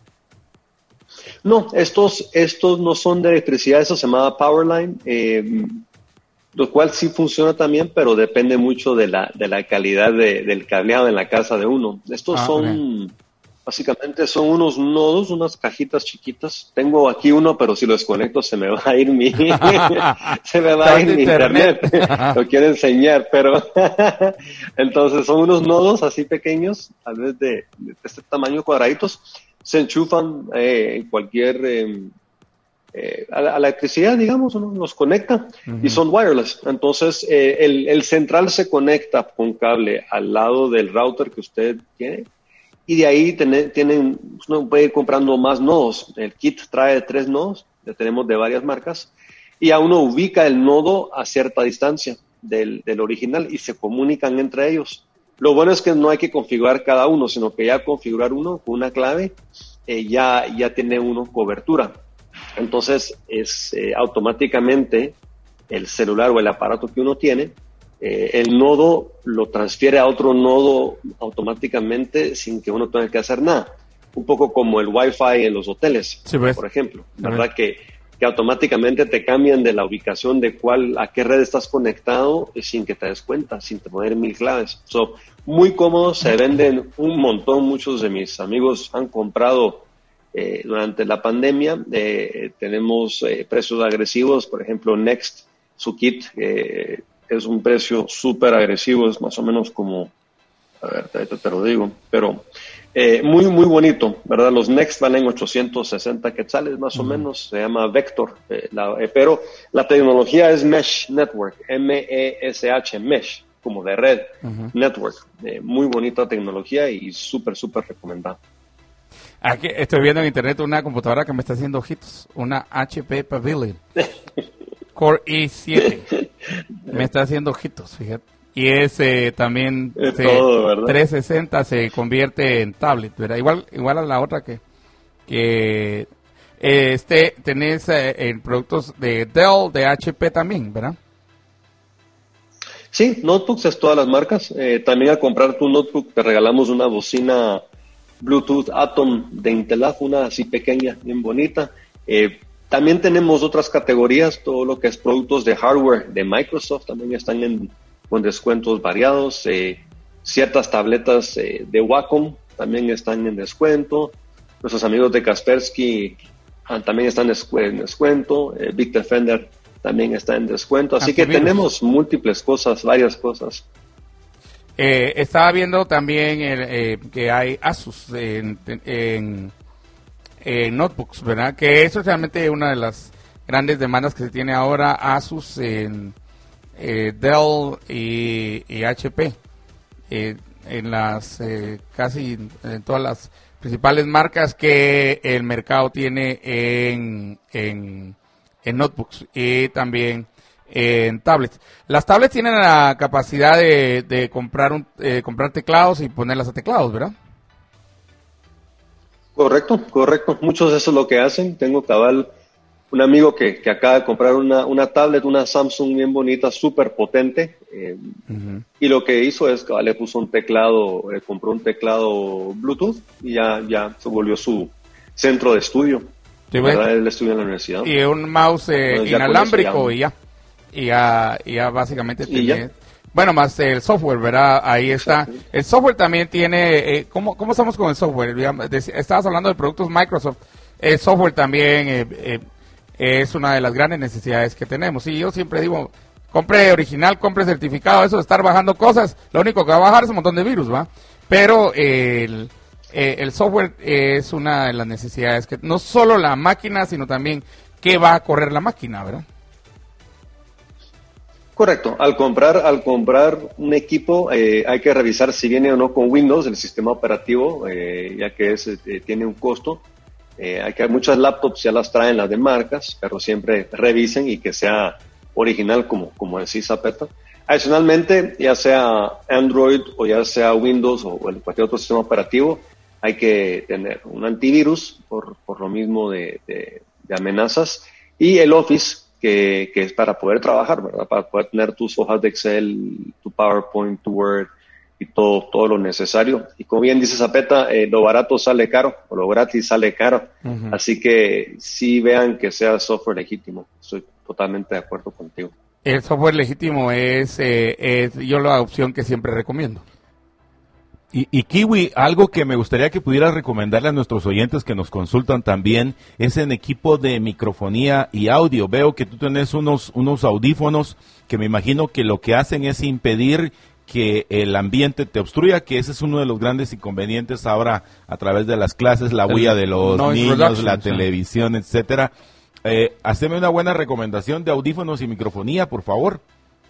No, estos no son de electricidad, eso se llama Powerline, lo cual sí funciona también, pero depende mucho de la calidad del cableado en la casa de uno. Estos básicamente son unos nodos, unas cajitas chiquitas. Tengo aquí uno, pero si lo desconecto se me va a ir mi internet. Lo quiero enseñar, pero entonces son unos nodos así pequeños, tal vez de este tamaño, cuadraditos. Se enchufan en cualquier a la electricidad, digamos, ¿no? Nos conecta y son wireless. Entonces, el central se conecta con cable al lado del router que usted tiene y de ahí uno puede ir comprando más nodos. El kit trae 3 nodos, ya tenemos de varias marcas, y a uno ubica el nodo a cierta distancia del original y se comunican entre ellos. Lo bueno es que no hay que configurar cada uno, sino que ya configurar uno con una clave, ya tiene uno cobertura. Entonces, automáticamente el celular o el aparato que uno tiene, el nodo lo transfiere a otro nodo automáticamente sin que uno tenga que hacer nada. Un poco como el Wi-Fi en los hoteles, sí, por ejemplo. ¿Verdad? Que automáticamente te cambian de la ubicación de a qué red estás conectado sin que te des cuenta, sin poner 1000 claves. Muy cómodos, se venden un montón. Muchos de mis amigos han comprado durante la pandemia. Tenemos precios agresivos, por ejemplo, Next, su kit es un precio súper agresivo, es más o menos como, a ver, te lo digo, pero muy, muy bonito, ¿verdad? Los Next valen 860 quetzales más o menos, se llama Vector, pero la tecnología es Mesh Network, M-E-S-H, Mesh, como de red, Network. Muy bonita tecnología y súper, súper recomendada. Aquí estoy viendo en internet una computadora que me está haciendo ojitos, una HP Pavilion Core i7, me está haciendo ojitos, fíjate. Y también todo, 360 se convierte en tablet, ¿verdad? Igual a la otra que tenés productos de Dell, de HP también, ¿verdad? Sí, notebooks es todas las marcas. También al comprar tu notebook te regalamos una bocina Bluetooth Atom de Intelaf, una así pequeña, bien bonita. También tenemos otras categorías, todo lo que es productos de hardware de Microsoft también están con descuentos variados. Ciertas tabletas de Wacom también están en descuento. Nuestros amigos de Kaspersky también están en descuento. Big Defender también está en descuento. Así que tenemos múltiples cosas, varias cosas. Estaba viendo también que hay Asus en notebooks, ¿verdad? Que eso es realmente una de las grandes demandas que se tiene ahora, Asus en Dell y HP. En las casi en todas las principales marcas que el mercado tiene en notebooks y también en tablets. Las tablets tienen la capacidad de comprar teclados y ponerlas a teclados, ¿verdad? Correcto. Muchos de eso es lo que hacen. Tengo un amigo que acaba de comprar una tablet, una Samsung bien bonita, súper potente. Y lo que hizo es que le puso un teclado, compró un teclado Bluetooth y ya se volvió su centro de estudio. ¿Sí, él estudia en la universidad. Y un mouse inalámbrico y ya básicamente tiene... Bueno, más el software, ¿verdad? Ahí está. Exacto. El software también tiene... ¿cómo estamos con el software? Estabas hablando de productos Microsoft. El software también es una de las grandes necesidades que tenemos. Y yo siempre digo, compre original, compre certificado. Eso de estar bajando cosas, lo único que va a bajar es un montón de virus, ¿va? Pero el software es una de las necesidades que... No solo la máquina, sino también qué va a correr la máquina, ¿verdad? Correcto. Al comprar un equipo hay que revisar si viene o no con Windows, el sistema operativo, ya que tiene un costo. Muchas laptops ya las traen las de marcas, pero siempre revisen y que sea original, como decía Zapeta. Adicionalmente, ya sea Android o ya sea Windows o cualquier otro sistema operativo, hay que tener un antivirus por lo mismo de amenazas, y el Office, que es para poder trabajar, ¿verdad? Para poder tener tus hojas de Excel, tu PowerPoint, tu Word y todo lo necesario. Y como bien dice Zapeta, lo barato sale caro, o lo gratis sale caro. Uh-huh. Así que sí vean que sea software legítimo. Estoy totalmente de acuerdo contigo. El software legítimo es yo la opción que siempre recomiendo. Y Kiwi, algo que me gustaría que pudieras recomendarle a nuestros oyentes que nos consultan también es en equipo de microfonía y audio. Veo que tú tenés unos audífonos que me imagino que lo que hacen es impedir que el ambiente te obstruya, que ese es uno de los grandes inconvenientes ahora a través de las clases, la bulla de los niños, la televisión, etcétera. haceme una buena recomendación de audífonos y microfonía, por favor.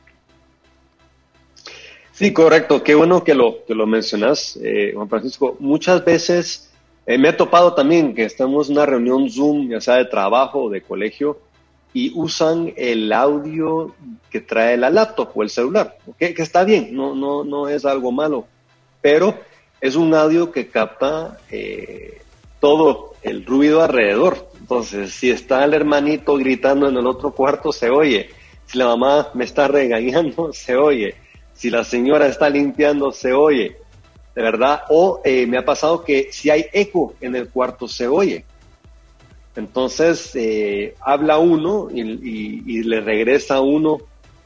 Sí, correcto. Qué bueno que lo mencionas, Juan Francisco. Muchas veces me he topado también que estamos en una reunión Zoom, ya sea de trabajo o de colegio, y usan el audio que trae la laptop o el celular, que está bien, no es algo malo, pero es un audio que capta todo el ruido alrededor. Entonces, si está el hermanito gritando en el otro cuarto, se oye. Si la mamá me está regañando, se oye. Si la señora está limpiando, se oye, de verdad. O me ha pasado que si hay eco en el cuarto, se oye. Entonces, habla uno y le regresa a uno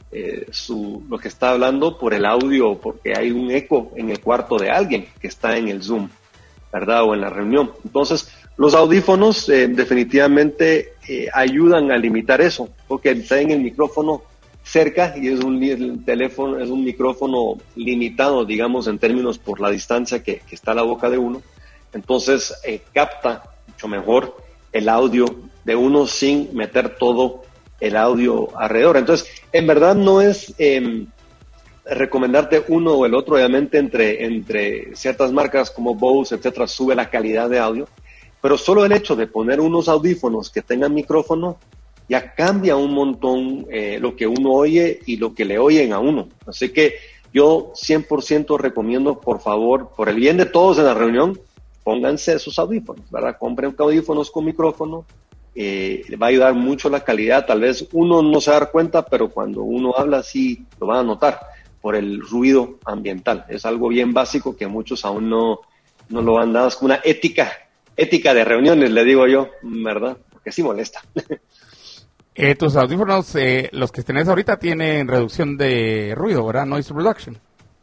lo que está hablando por el audio, porque hay un eco en el cuarto de alguien que está en el Zoom, ¿verdad? O en la reunión. Entonces, los audífonos definitivamente ayudan a limitar eso, porque traen el micrófono cerca y el teléfono es un micrófono limitado, digamos, en términos por la distancia que está a la boca de uno. Entonces capta mucho mejor el audio de uno sin meter todo el audio alrededor. Entonces, en verdad no es recomendarte uno o el otro. Obviamente entre ciertas marcas como Bose, etcétera, sube la calidad de audio, pero solo el hecho de poner unos audífonos que tengan micrófono ya cambia un montón lo que uno oye y lo que le oyen a uno. Así que yo 100% recomiendo, por favor, por el bien de todos en la reunión, pónganse esos audífonos, ¿verdad? Compren audífonos con micrófono, le va a ayudar mucho la calidad. Tal vez uno no se va a dar cuenta, pero cuando uno habla sí lo van a notar por el ruido ambiental. Es algo bien básico que muchos aún no lo han dado. Es como una ética de reuniones, le digo yo, ¿verdad? Porque sí molesta. Tus audífonos, los que tenés ahorita, tienen reducción de ruido, ¿verdad? Noise reduction.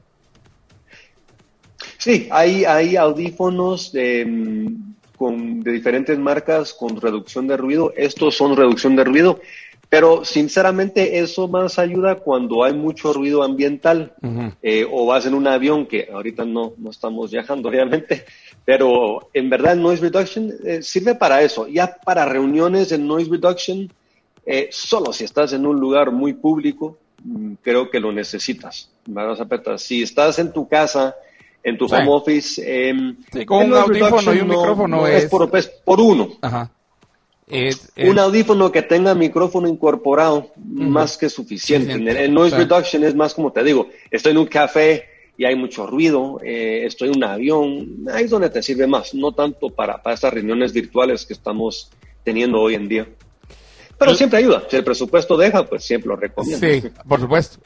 Sí, hay audífonos de diferentes marcas con reducción de ruido. Estos son reducción de ruido, pero sinceramente eso más ayuda cuando hay mucho ruido ambiental. Uh-huh. O vas en un avión, que ahorita no estamos viajando obviamente, pero en verdad el noise reduction sirve para eso. Ya para reuniones el noise reduction, solo si estás en un lugar muy público, creo que lo necesitas, ¿verdad, Zapeta? Si estás en tu casa, en tu home office, sí, con un audífono y un micrófono es por uno. Ajá. Un audífono que tenga micrófono incorporado, más que suficiente. El noise reduction es más, como te digo, estoy en un café y hay mucho ruido, estoy en un avión, ahí es donde te sirve más, no tanto para estas reuniones virtuales que estamos teniendo hoy en día. Pero siempre ayuda. Si el presupuesto deja, pues siempre lo recomiendo. Sí, por supuesto.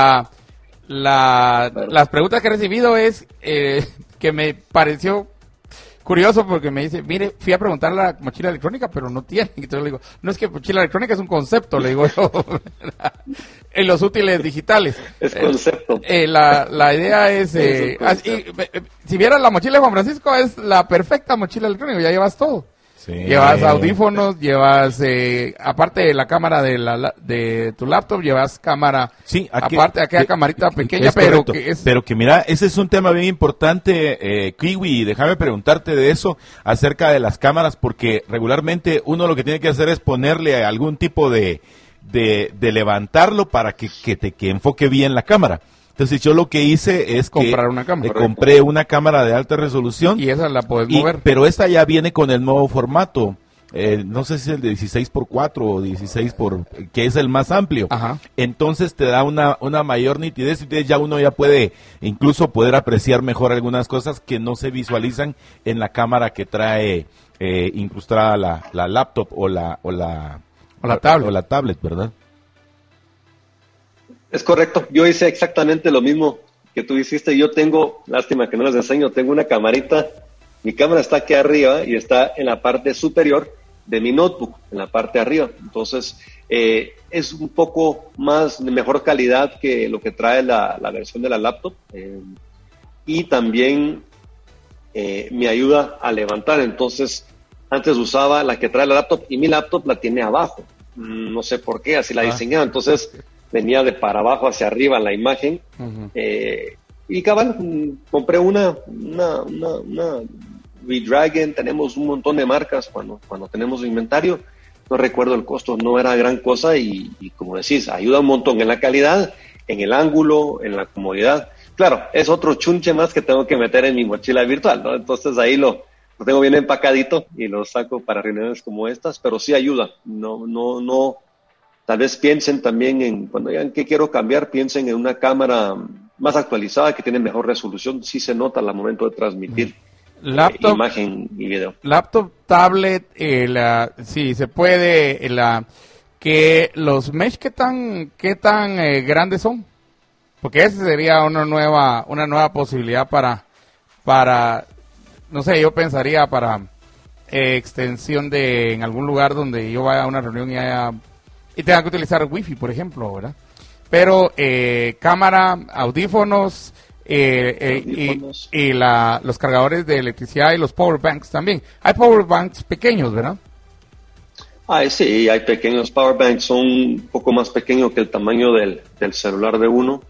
Las preguntas que he recibido es que me pareció curioso porque me dice, mire, fui a preguntar la mochila electrónica, pero no tiene. Entonces le digo, no, es que mochila electrónica es un concepto, le digo yo, en los útiles digitales. Es concepto. La idea es, si vieras la mochila de Juan Francisco, es la perfecta mochila electrónica, ya llevas todo. Sí. Llevas audífonos, llevas, aparte de la cámara de tu laptop, llevas cámara, sí, aparte de aquella camarita pequeña, pero que mira, ese es un tema bien importante, Kiwi, déjame preguntarte de eso, acerca de las cámaras, porque regularmente uno lo que tiene que hacer es ponerle algún tipo de levantarlo para que enfoque bien la cámara. Entonces yo lo que hice es comprar una cámara. Compré una cámara de alta resolución. Y esa la puedes mover. Pero esta ya viene con el nuevo formato. No sé si es el de 16x4 o 16 que es el más amplio. Ajá. Entonces te da una mayor nitidez. Entonces ya uno ya puede incluso poder apreciar mejor algunas cosas que no se visualizan en la cámara que trae incrustada la laptop o la tablet, ¿verdad? Es correcto, yo hice exactamente lo mismo que tú hiciste. Yo tengo, lástima que no les enseño, tengo una camarita, mi cámara está aquí arriba y está en la parte superior de mi notebook, en la parte de arriba. Entonces, es un poco más de mejor calidad que lo que trae la versión de la laptop. Y también me ayuda a levantar. Entonces, antes usaba la que trae la laptop y mi laptop la tiene abajo. No sé por qué, así la diseñaba. Entonces, venía de para abajo hacia arriba la imagen. Uh-huh. Y cabal, compré una Redragon. Tenemos un montón de marcas cuando tenemos inventario, no recuerdo el costo, no era gran cosa y como decís, ayuda un montón en la calidad, en el ángulo, en la comodidad. Claro, es otro chunche más que tengo que meter en mi mochila virtual, ¿no? Entonces ahí lo tengo bien empacadito y lo saco para reuniones como estas, pero sí ayuda. No. Tal vez piensen también cuando digan que quiero cambiar, piensen en una cámara más actualizada que tiene mejor resolución. Sí se nota al momento de transmitir laptop, imagen y video. Laptop, tablet, sí, se puede, que los mesh, ¿qué tan grandes son? Porque esa sería una nueva posibilidad para, no sé, yo pensaría para extensión en algún lugar donde yo vaya a una reunión y tenga que utilizar wifi, por ejemplo, ¿verdad? Pero cámara, audífonos, y los cargadores de electricidad y los power banks también. Hay power banks pequeños, ¿verdad? Sí, hay pequeños power banks, son un poco más pequeños que el tamaño del celular de uno.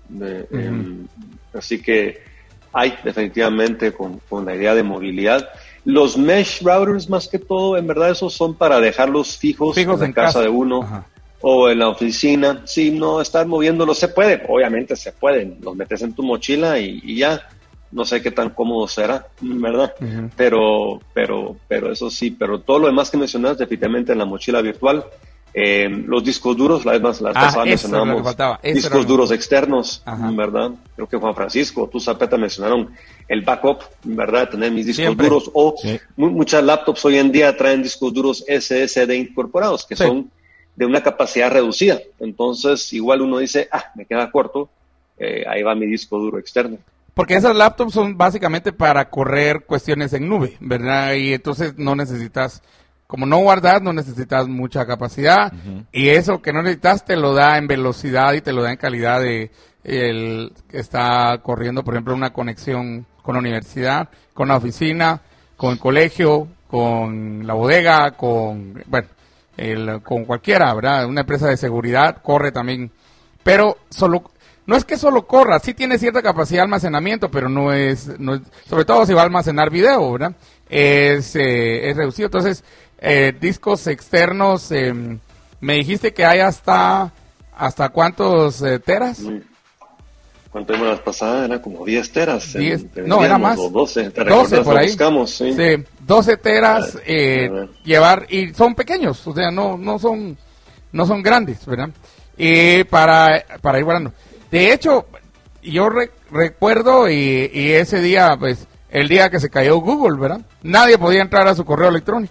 Así que hay definitivamente con la idea de movilidad. Los mesh routers, más que todo, en verdad, esos son para dejarlos fijos en la casa de uno. Ajá. O en la oficina. Sí, no estar moviéndolos se puede, obviamente se pueden, los metes en tu mochila y ya, no sé qué tan cómodo será, ¿verdad? Uh-huh. Pero eso sí, pero todo lo demás que mencionas definitivamente en la mochila virtual, los discos duros, la vez más mencionábamos, discos duros externos, uh-huh. ¿verdad? Creo que Juan Francisco, tú Zapeta mencionaron el backup, ¿verdad? Tener mis discos duros, o muchas laptops hoy en día traen discos duros SSD incorporados, que son de una capacidad reducida. Entonces, igual uno dice, me queda corto, ahí va mi disco duro externo. Porque esas laptops son básicamente para correr cuestiones en nube, ¿verdad? Y entonces no necesitas, como no guardas, no necesitas mucha capacidad. Uh-huh. Y eso que no necesitas te lo da en velocidad y te lo da en calidad de que está corriendo, por ejemplo, una conexión con la universidad, con la oficina, con el colegio, con la bodega, con cualquiera, ¿verdad? Una empresa de seguridad corre también, pero no es que solo corra, sí tiene cierta capacidad de almacenamiento, pero no es sobre todo si va a almacenar video, ¿verdad? Es reducido. Entonces, discos externos, me dijiste que hay hasta ¿cuántos teras? ¿Cuánto vimos las pasadas? Era como 10 teras. Era más. 12, ¿te 12 por ahí. Buscamos, sí. 12 teras llevar, y son pequeños, o sea, no son grandes, ¿verdad? Para ir guardando. De hecho, yo recuerdo y ese día, pues, el día que se cayó Google, ¿verdad? Nadie podía entrar a su correo electrónico.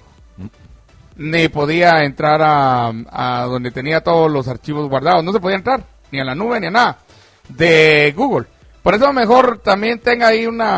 Ni podía entrar a donde tenía todos los archivos guardados. No se podía entrar, ni a la nube, ni a nada de Google. Por eso mejor también tenga ahí un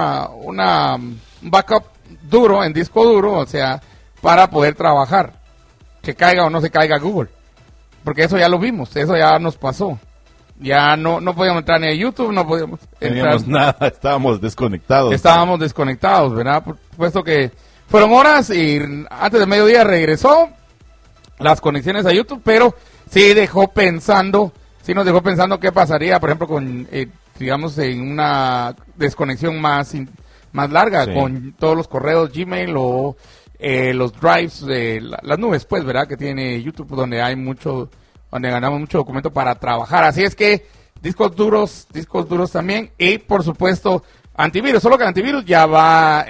backup duro, en disco duro, o sea, para poder trabajar. Que caiga o no se caiga Google. Porque eso ya lo vimos, eso ya nos pasó. Ya no podíamos entrar ni a YouTube, no podíamos entrar. Nada, estábamos desconectados. Estábamos desconectados, ¿verdad? Por supuesto que fueron horas y antes de mediodía regresó las conexiones a YouTube, pero sí nos dejó pensando qué pasaría, por ejemplo, con, digamos, en una desconexión más larga, sí, con todos los correos Gmail o los drives de las nubes, pues, ¿verdad? Que tiene YouTube, donde ganamos mucho documento para trabajar. Así es que discos duros también, y por supuesto antivirus, solo que el antivirus ya va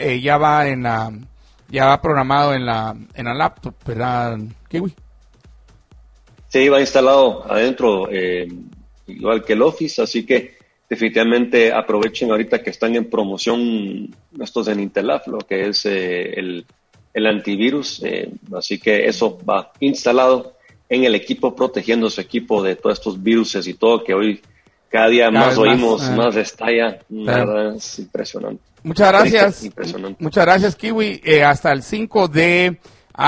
programado en la laptop, ¿verdad, Kiwi? Sí, va instalado adentro, igual que el Office, así que definitivamente aprovechen ahorita que están en promoción estos en Intelab, lo que es el antivirus, así que eso va instalado en el equipo, protegiendo su equipo de todos estos viruses y todo que hoy cada día más oímos, más estalla. La verdad es impresionante. Muchas gracias. Impresionante. Muchas gracias, Kiwi. Hasta el 5 de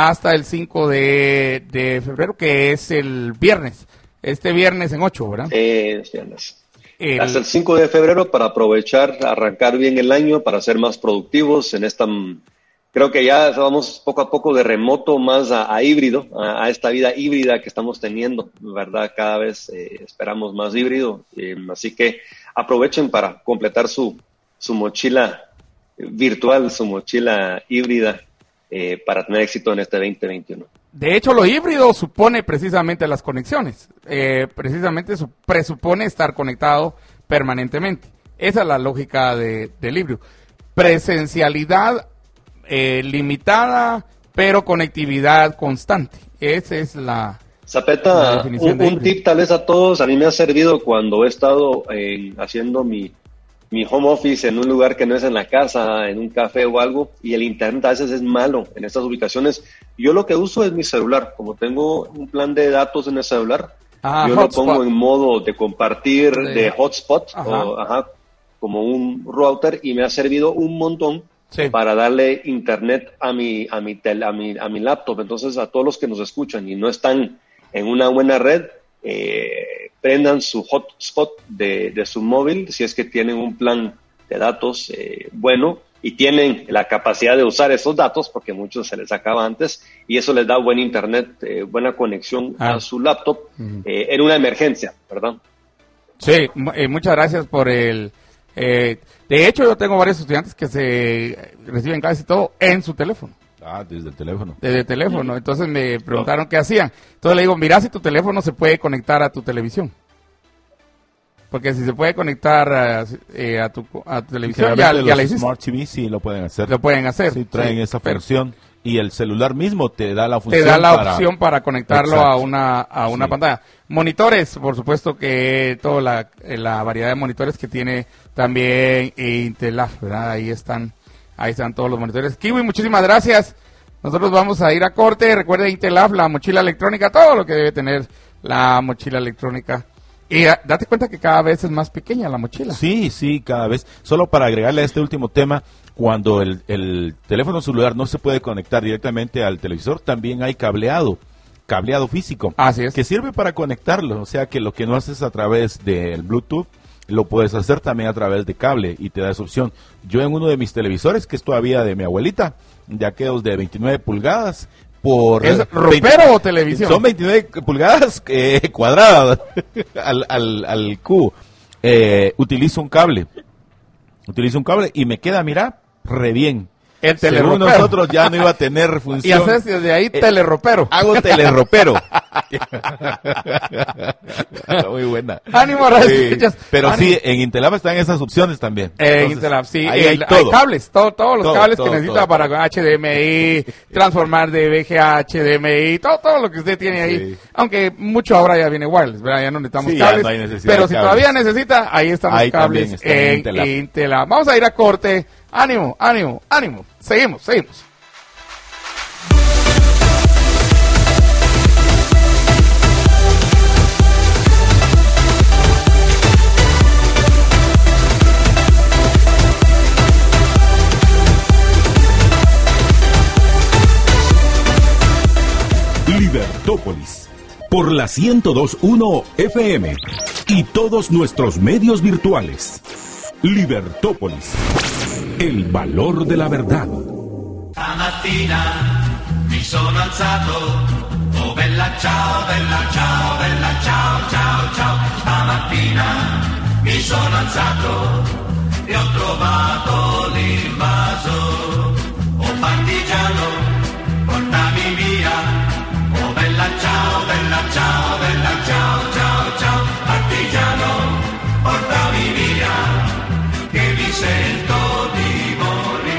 febrero, que es el viernes. Este viernes en 8, ¿verdad? Es viernes. Hasta el 5 de febrero para aprovechar, arrancar bien el año, para ser más productivos en esta... Creo que ya vamos poco a poco de remoto más a híbrido, a esta vida híbrida que estamos teniendo, ¿verdad? Cada vez esperamos más híbrido, así que aprovechen para completar su mochila virtual, su mochila híbrida, para tener éxito en este 2021. De hecho, lo híbrido supone precisamente las conexiones. Precisamente presupone estar conectado permanentemente. Esa es la lógica del híbrido. Presencialidad limitada, pero conectividad constante. Esa es la Zapeta, un tip tal vez a todos. A mí me ha servido cuando he estado haciendo mi home office en un lugar que no es en la casa, en un café o algo, y el internet a veces es malo en estas ubicaciones. Yo lo que uso es mi celular. Como tengo un plan de datos en el celular, yo lo pongo en modo de compartir de hotspot, como un router, y me ha servido un montón para darle internet a mi laptop. Entonces, a todos los que nos escuchan y no están en una buena red, prendan su hotspot de su móvil, si es que tienen un plan de datos bueno y tienen la capacidad de usar esos datos, porque muchos se les acaba antes, y eso les da buen internet, buena conexión a su laptop en una emergencia, ¿verdad? Sí, muchas gracias por el... de hecho, yo tengo varios estudiantes que se reciben casi todo en su teléfono. Desde el teléfono. Desde el teléfono. Entonces me preguntaron qué hacían. Entonces le digo, mira si tu teléfono se puede conectar a tu televisión. Porque si se puede conectar a tu televisión, ya los le hiciste. Smart TV sí lo pueden hacer. Lo pueden hacer. Sí, traen esa función. Y el celular mismo te da la función. Te da la opción para conectarlo a una pantalla. Monitores, por supuesto que toda la variedad de monitores que tiene también Intelaf, ¿verdad? Ahí están todos los monitores. Kiwi, muchísimas gracias. Nosotros vamos a ir a corte. Recuerda Intelaf, la mochila electrónica, todo lo que debe tener la mochila electrónica. Y date cuenta que cada vez es más pequeña la mochila. Sí, cada vez. Solo para agregarle a este último tema, cuando el teléfono celular no se puede conectar directamente al televisor, también hay cableado físico. Así es. Que sirve para conectarlo. O sea que lo que no haces a través del Bluetooth, lo puedes hacer también a través de cable y te da esa opción. Yo en uno de mis televisores, que es todavía de mi abuelita, de aquellos de 29 pulgadas, ¿es ropero o televisión? Son 29 pulgadas cuadradas al cubo. Utilizo un cable y me queda, mira, re bien. El teleropero. Según nosotros ya no iba a tener función. Y haces desde ahí teleropero. Hago teleropero. Muy buena. Ánimo, escuchas. Pero ánimo. Sí, en Intelab están esas opciones también. En Intelab, sí. Hay cables, todos los cables que necesita para HDMI, transformar de VGA a HDMI, todo lo que usted tiene ahí. Sí. Aunque mucho ahora ya viene wireless, ¿verdad? Ya no necesitamos cables. No hay necesidad pero si todavía necesita, ahí están los cables en Intelab. Vamos a ir a corte. Ánimo. Seguimos. Libertópolis, por la 102.1 FM y todos nuestros medios virtuales. Libertópolis, el valor de la verdad. Stamattina mi sono alzato, oh bella ciao, bella ciao, bella ciao, ciao, ciao. Stamattina mi sono alzato e ho trovato l'invaso, oh partigiano, portami via, oh bella ciao, bella ciao, bella ciao, ciao, ciao. Partigiano, portami via, che mi sento di morire.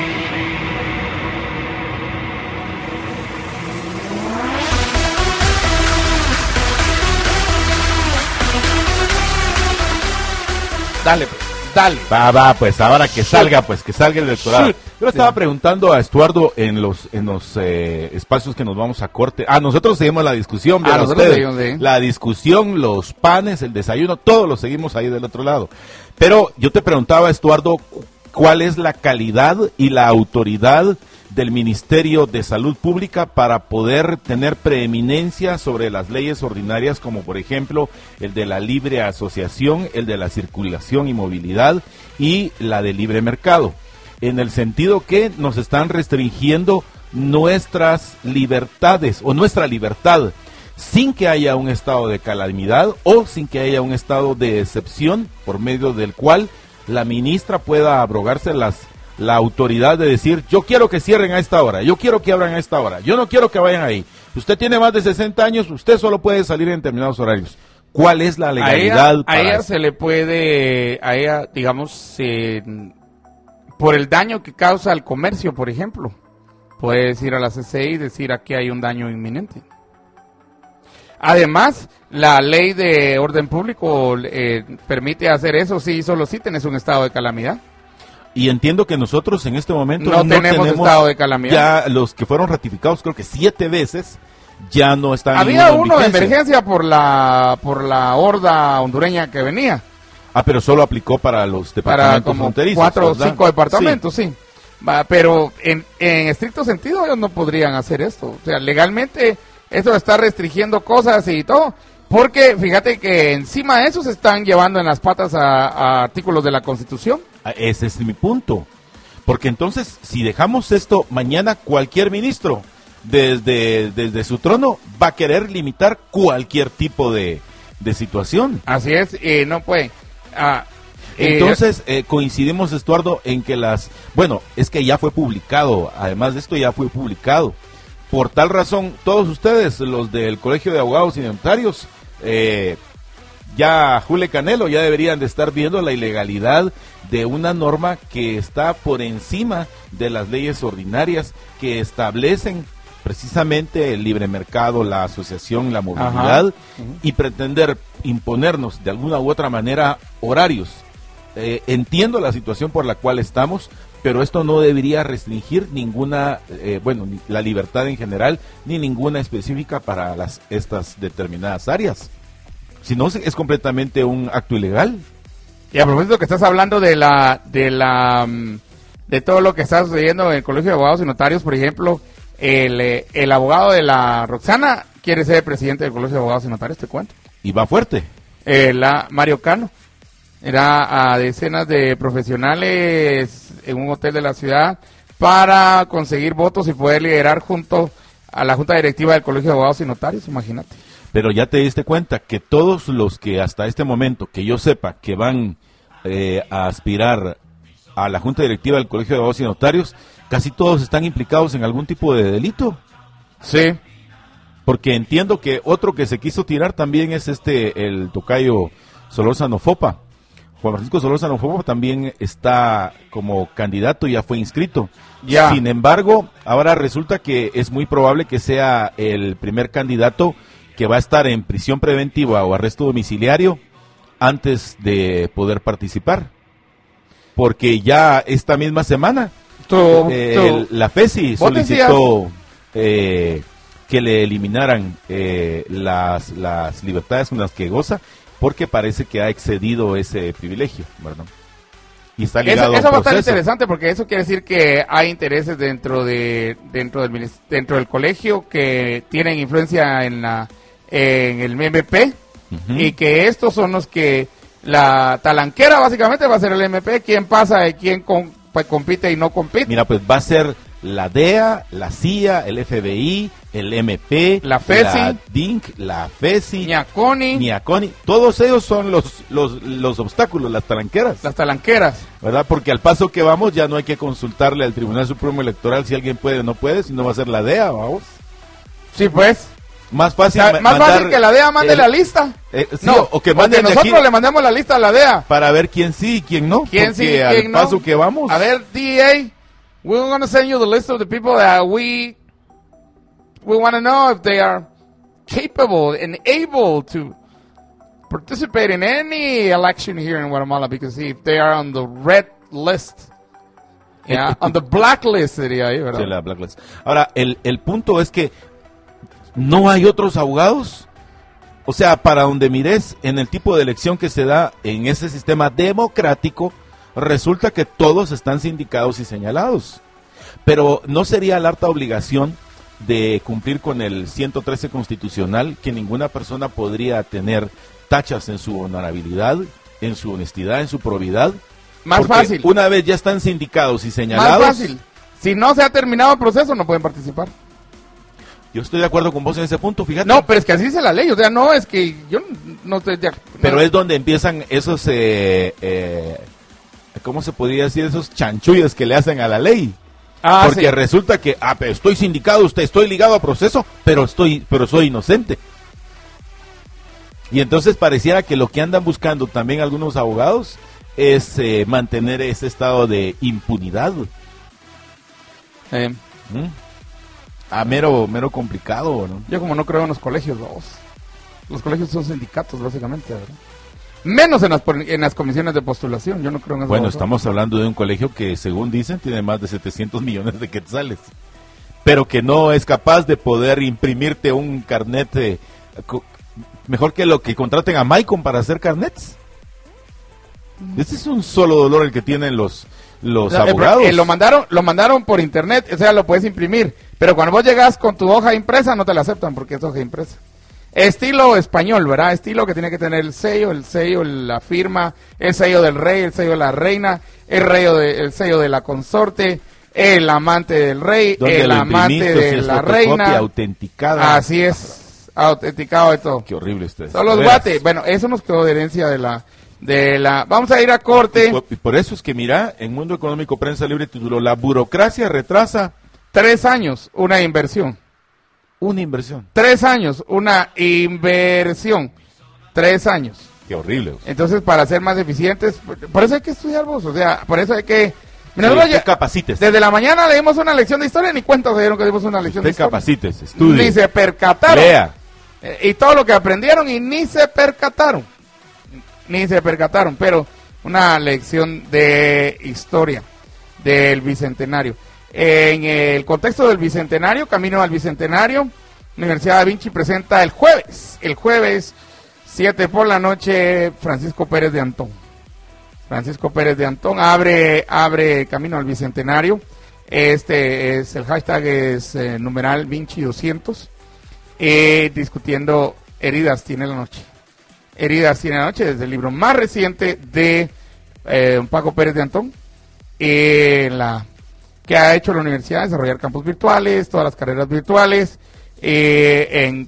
Dale. Va, pues ahora que salga el electorado. Sí. Yo le estaba preguntando a Estuardo en los espacios que nos vamos a corte. Nosotros seguimos la discusión, la discusión, los panes, el desayuno, todo lo seguimos ahí del otro lado. Pero yo te preguntaba, Estuardo, ¿cuál es la calidad y la autoridad del Ministerio de Salud Pública para poder tener preeminencia sobre las leyes ordinarias, como por ejemplo el de la libre asociación, el de la circulación y movilidad y la de libre mercado? En el sentido que nos están restringiendo nuestras libertades o nuestra libertad sin que haya un estado de calamidad o sin que haya un estado de excepción por medio del cual la ministra pueda abrogarse las la autoridad de decir, yo quiero que cierren a esta hora, yo quiero que abran a esta hora, yo no quiero que vayan ahí. Usted tiene más de 60 años, usted solo puede salir en determinados horarios. ¿Cuál es la legalidad? A ella se le puede, digamos, por el daño que causa al comercio, por ejemplo, puedes ir a la CCI y decir aquí hay un daño inminente. Además, la ley de orden público permite hacer eso solo si tenés un estado de calamidad. Y entiendo que nosotros en este momento no tenemos estado de calamidad. Ya los que fueron ratificados, creo que 7 veces, ya no están. Había uno de emergencia por la horda hondureña que venía. Pero solo aplicó para los departamentos fronterizos. 4 o 5 departamentos, sí. Pero en estricto sentido ellos no podrían hacer esto. O sea, legalmente esto está restringiendo cosas y todo. Porque fíjate que encima de eso se están llevando en las patas a artículos de la Constitución. Ese es mi punto. Porque entonces, si dejamos esto, mañana cualquier ministro, desde su trono, va a querer limitar cualquier tipo de situación. Así es, no puede. Entonces, coincidimos, Estuardo, en que es que ya fue publicado, además de esto ya fue publicado. Por tal razón, todos ustedes, los del Colegio de Abogados y Notarios, ya Jule Canelo, ya deberían de estar viendo la ilegalidad de una norma que está por encima de las leyes ordinarias que establecen precisamente el libre mercado, la asociación, la movilidad, y pretender imponernos de alguna u otra manera horarios. Entiendo la situación por la cual estamos, pero esto no debería restringir ninguna, ni la libertad en general, ni ninguna específica para estas determinadas áreas. Si no, es completamente un acto ilegal. Y a propósito que estás hablando de todo lo que está sucediendo en el Colegio de Abogados y Notarios, por ejemplo, el abogado de la Roxana quiere ser presidente del Colegio de Abogados y Notarios, te cuento. Y va fuerte. Mario Cano. Era a decenas de profesionales en un hotel de la ciudad para conseguir votos y poder liderar junto a la Junta Directiva del Colegio de Abogados y Notarios, imagínate. Pero ya te diste cuenta que todos los que hasta este momento, que yo sepa, que van a aspirar a la Junta Directiva del Colegio de Abogados y Notarios, casi todos están implicados en algún tipo de delito. Sí. Porque entiendo que otro que se quiso tirar también es el tocayo Solórzano Fopa. Juan Francisco Solórzano Fopa también está como candidato, ya fue inscrito. Ya. Sin embargo, ahora resulta que es muy probable que sea el primer candidato que va a estar en prisión preventiva o arresto domiciliario antes de poder participar. Porque ya esta misma semana la FESI solicitó que le eliminaran las libertades con las que goza, porque parece que ha excedido ese privilegio, ¿verdad? Y está ligado eso a un va a estar proceso. interesante, porque eso quiere decir que hay intereses dentro del colegio que tienen influencia en el MP, y que estos son los que la talanquera básicamente va a ser el MP, quién pasa y quién compite y no compite. Mira, pues va a ser la DEA, la CIA, el FBI, el MP, la FESI, la DINC, la FESI, Niaconi, todos ellos son los obstáculos, las talanqueras. Las talanqueras. ¿Verdad? Porque al paso que vamos ya no hay que consultarle al Tribunal Supremo Electoral si alguien puede o no puede, sino va a ser la DEA, vamos. Sí, pues. Más fácil, fácil que la DEA mande la lista. Sí, o que manden nosotros le mandemos la lista a la DEA. Para ver quién sí y quién no. ¿Quién sí y quién no? Al paso que vamos. A ver, DEA, we're going to send you the list of the people that we want to know if they are capable and able to participate in any election here in Guatemala, because if they are on the red list, on the blacklist sería ahí, ¿verdad? Sí, la blacklist. Ahora, el punto es que no hay otros abogados. O sea, para donde mires en el tipo de elección que se da en ese sistema democrático, resulta que todos están sindicados y señalados. Pero ¿no sería la harta obligación de cumplir con el 113 constitucional que ninguna persona podría tener tachas en su honorabilidad, en su honestidad, en su probidad? Más Porque fácil. una vez ya están sindicados y señalados. Más fácil. Si no se ha terminado el proceso, no pueden participar. Yo estoy de acuerdo con vos en ese punto, fíjate. No, pero es que así dice la ley, o sea, no es que yo no estoy de acuerdo. Pero es donde empiezan esos, ¿cómo se podría decir? Esos chanchullos que le hacen a la ley. Porque resulta que, estoy sindicado, estoy ligado a proceso, pero soy inocente. Y entonces pareciera que lo que andan buscando también algunos abogados es mantener ese estado de impunidad. Mero complicado, ¿no? Yo como no creo en los colegios, los colegios son sindicatos, básicamente, ¿verdad? Menos en las comisiones de postulación, yo no creo en eso. Bueno, estamos hablando de un colegio que, según dicen, tiene más de 700 millones de quetzales, pero que no es capaz de poder imprimirte un carnet mejor que lo que contraten a Maicon para hacer carnets. Ese es un solo dolor el que tienen los abogados. Lo mandaron por internet, o sea, lo puedes imprimir, pero cuando vos llegas con tu hoja impresa no te la aceptan porque es hoja impresa. Estilo español, ¿verdad? Estilo que tiene que tener el sello, la firma, el sello del rey, el sello de la reina, el sello de la consorte, el amante del rey, el amante de la reina. Autenticada. Así es, autenticado de todo. Qué horrible esto es. Son los guates. Bueno, eso nos quedó de herencia de la... Vamos a ir a corte. Y por eso es que, mira, en Mundo Económico Prensa Libre tituló: la burocracia retrasa 3 años, una inversión. Una inversión. 3 años, una inversión. 3 años. Qué horrible. Entonces, para ser más eficientes, por eso hay que estudiar vos, o sea, por eso hay que... Te capacites. Desde la mañana leímos una lección de historia, ni cuenta se dieron que dimos una lección de historia. Te capacites, estudie. Ni se percataron. Lea. Y todo lo que aprendieron y ni se percataron. Pero una lección de historia del Bicentenario. En el contexto del Bicentenario, camino al Bicentenario, Universidad Da Vinci presenta el jueves 7 por la noche, Francisco Pérez de Antón. Francisco Pérez de Antón abre camino al Bicentenario. Este es el hashtag, es numeral Vinci 200, discutiendo Heridas tiene la noche. Heridas tiene la noche, desde el libro más reciente de Paco Pérez de Antón, que ha hecho la universidad, desarrollar campus virtuales, todas las carreras virtuales, en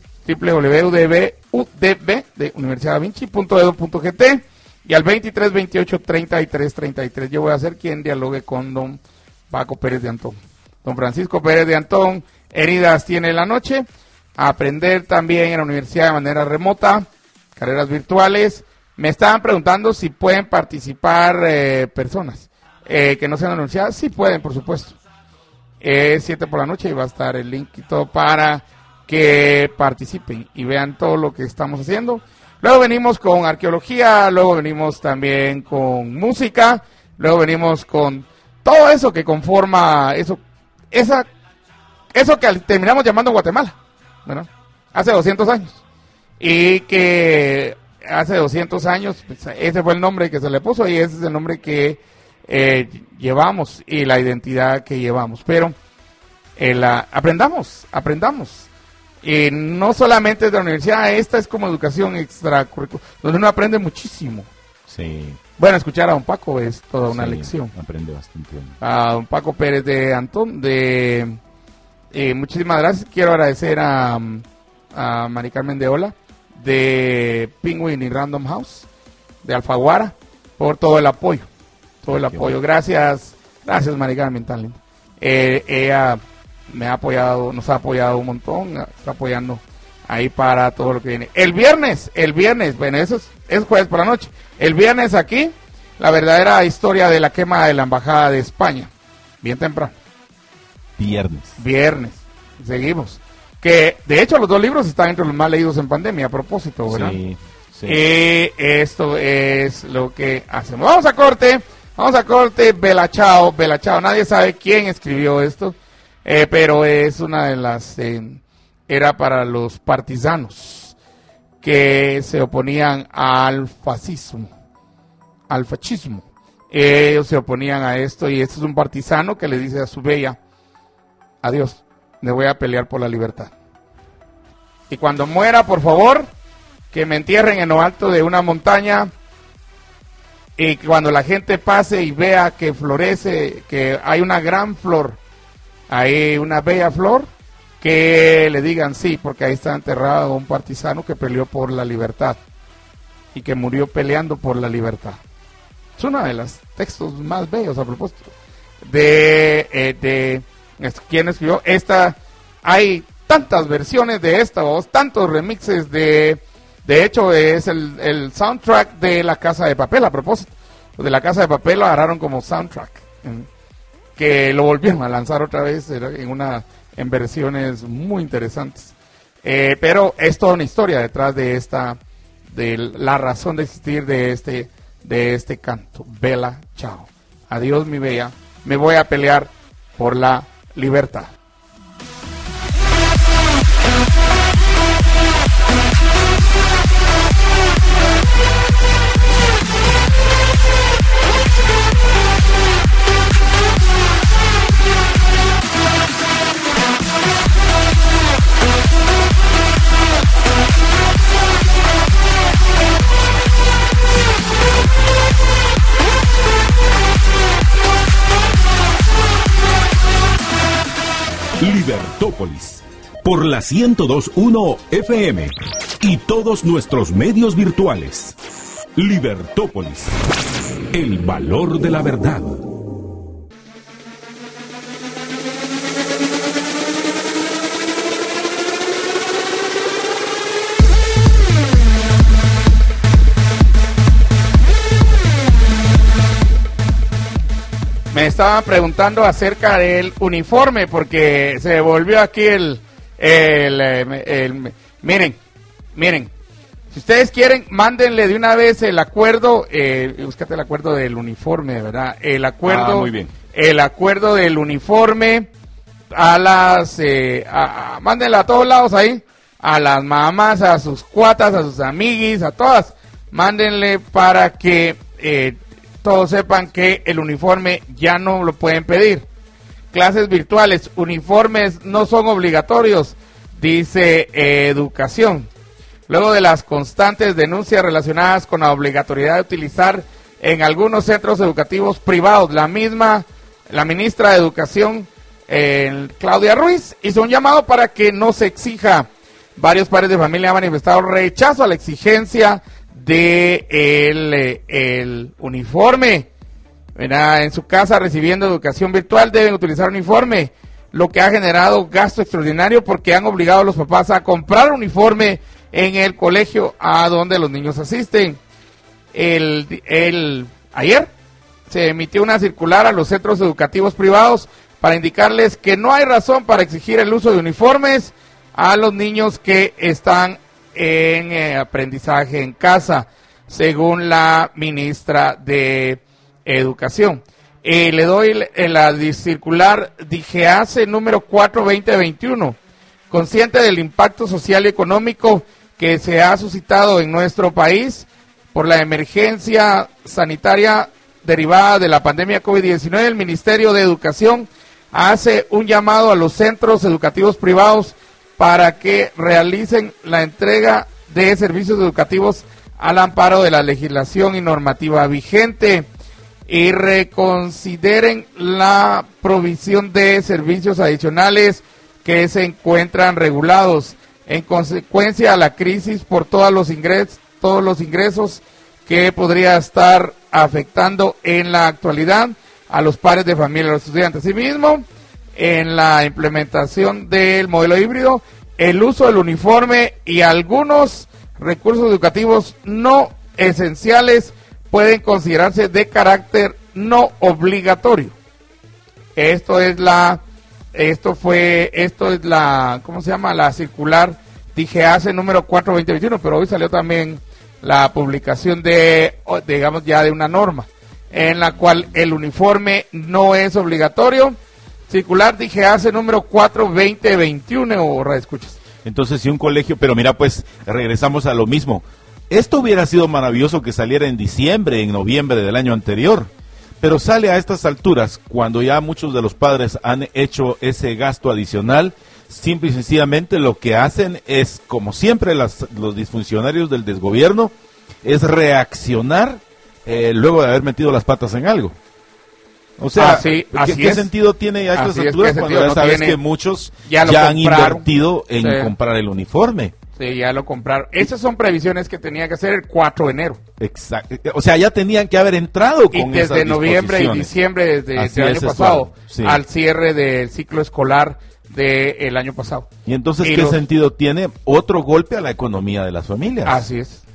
www.udb.edu.gt y al 23 28 33 33. Yo voy a ser quien dialogue con don Paco Pérez de Antón. Don Francisco Pérez de Antón, Heridas tiene la noche, a aprender también en la universidad de manera remota, carreras virtuales. Me estaban preguntando si pueden participar personas que no sean de la universidad. Sí pueden, por supuesto. 7 por la noche y va a estar el link y todo para que participen y vean todo lo que estamos haciendo. Luego venimos con arqueología, luego venimos también con música, luego venimos con todo eso que conforma eso que terminamos llamando Guatemala, ¿verdad? Hace 200 años. Y que hace 200 años, pues, ese fue el nombre que se le puso y ese es el nombre que llevamos y la identidad que llevamos. Pero aprendamos. Y no solamente de la universidad, esta es como educación extracurricular, donde uno aprende muchísimo. Sí. Bueno, escuchar a don Paco es toda una lección. Aprende bastante. A don Paco Pérez de Antón, muchísimas gracias. Quiero agradecer a Mari Carmen de Ola, de Penguin y Random House, de Alfaguara, por todo el apoyo. Gracias Mari Carmen, tan linda. Ella me ha apoyado, nos ha apoyado un montón, está apoyando ahí para todo lo que viene. El viernes, bueno, eso es jueves por la noche. El viernes aquí, la verdadera historia de la quema de la Embajada de España. Bien temprano. Viernes. Seguimos. Que, de hecho, los 2 libros están entre los más leídos en pandemia, a propósito, ¿verdad? Sí. Esto es lo que hacemos. Vamos a corte, Bella Chao. Nadie sabe quién escribió esto, pero es una de las... era para los partisanos que se oponían al fascismo, al fascismo. Ellos se oponían a esto y este es un partisano que le dice a su bella: adiós, me voy a pelear por la libertad. Y cuando muera, por favor, que me entierren en lo alto de una montaña, y cuando la gente pase y vea que florece, que hay una gran flor, hay una bella flor, que le digan sí, porque ahí está enterrado un partisano que peleó por la libertad y que murió peleando por la libertad. uno de los textos más bellos a propósito de quién escribió esta. Hay tantas versiones de esta voz, tantos remixes de hecho es el soundtrack de La Casa de Papel. A propósito de La Casa de Papel, lo agarraron como soundtrack, que lo volvieron a lanzar otra vez en versiones muy interesantes, pero es toda una historia detrás de la razón de existir de este canto. Bella Ciao, adiós mi bella, me voy a pelear por la libertad. Libertópolis, por la 102.1 FM y todos nuestros medios virtuales. Libertópolis, el valor de la verdad. Me estaban preguntando acerca del uniforme, porque se volvió aquí miren, si ustedes quieren, mándenle de una vez el acuerdo, búscate el acuerdo del uniforme, ¿verdad? El acuerdo, muy bien. El acuerdo del uniforme mándenla a todos lados ahí, a las mamás, a sus cuatas, a sus amiguis, a todas, mándenle para que todos sepan que el uniforme ya no lo pueden pedir. Clases virtuales, uniformes no son obligatorios, dice Educación. Luego de las constantes denuncias relacionadas con la obligatoriedad de utilizar en algunos centros educativos privados, la ministra de Educación, Claudia Ruiz, hizo un llamado para que no se exija. Varios padres de familia han manifestado rechazo a la exigencia de el uniforme. En su casa recibiendo educación virtual deben utilizar uniforme, lo que ha generado gasto extraordinario porque han obligado a los papás a comprar uniforme en el colegio a donde los niños asisten. Ayer se emitió una circular a los centros educativos privados para indicarles que no hay razón para exigir el uso de uniformes a los niños que están en aprendizaje en casa, según la ministra de Educación. Le doy la circular DGACE número 4/2021, consciente del impacto social y económico que se ha suscitado en nuestro país por la emergencia sanitaria derivada de la pandemia COVID-19, el Ministerio de Educación hace un llamado a los centros educativos privados para que realicen la entrega de servicios educativos al amparo de la legislación y normativa vigente y reconsideren la provisión de servicios adicionales que se encuentran regulados en consecuencia a la crisis por todos los ingresos que podría estar afectando en la actualidad a los padres de familia y a los estudiantes. Asimismo, en la implementación del modelo híbrido, el uso del uniforme y algunos recursos educativos no esenciales pueden considerarse de carácter no obligatorio. Esto es la circular DGACE número 4/2021, pero hoy salió también la publicación de una norma en la cual el uniforme no es obligatorio. Circular DGACE número 4/2021, o escuchas. Entonces, si un colegio, pero mira, pues regresamos a lo mismo. Esto hubiera sido maravilloso que saliera en diciembre, en noviembre del año anterior, pero sale a estas alturas, cuando ya muchos de los padres han hecho ese gasto adicional. Simple y sencillamente lo que hacen es, como siempre los disfuncionarios del desgobierno, es reaccionar luego de haber metido las patas en algo. O sea, ¿qué sentido tiene a estas alturas cuando ya sabes que muchos ya han invertido en comprar el uniforme? Sí, ya lo compraron. Esas son previsiones que tenía que hacer el 4 de enero. Exacto. O sea, ya tenían que haber entrado con y desde esas noviembre y diciembre desde el año pasado, sí, al cierre del ciclo escolar del año pasado. Y entonces, ¿qué sentido tiene otro golpe a la economía de las familias? Así es.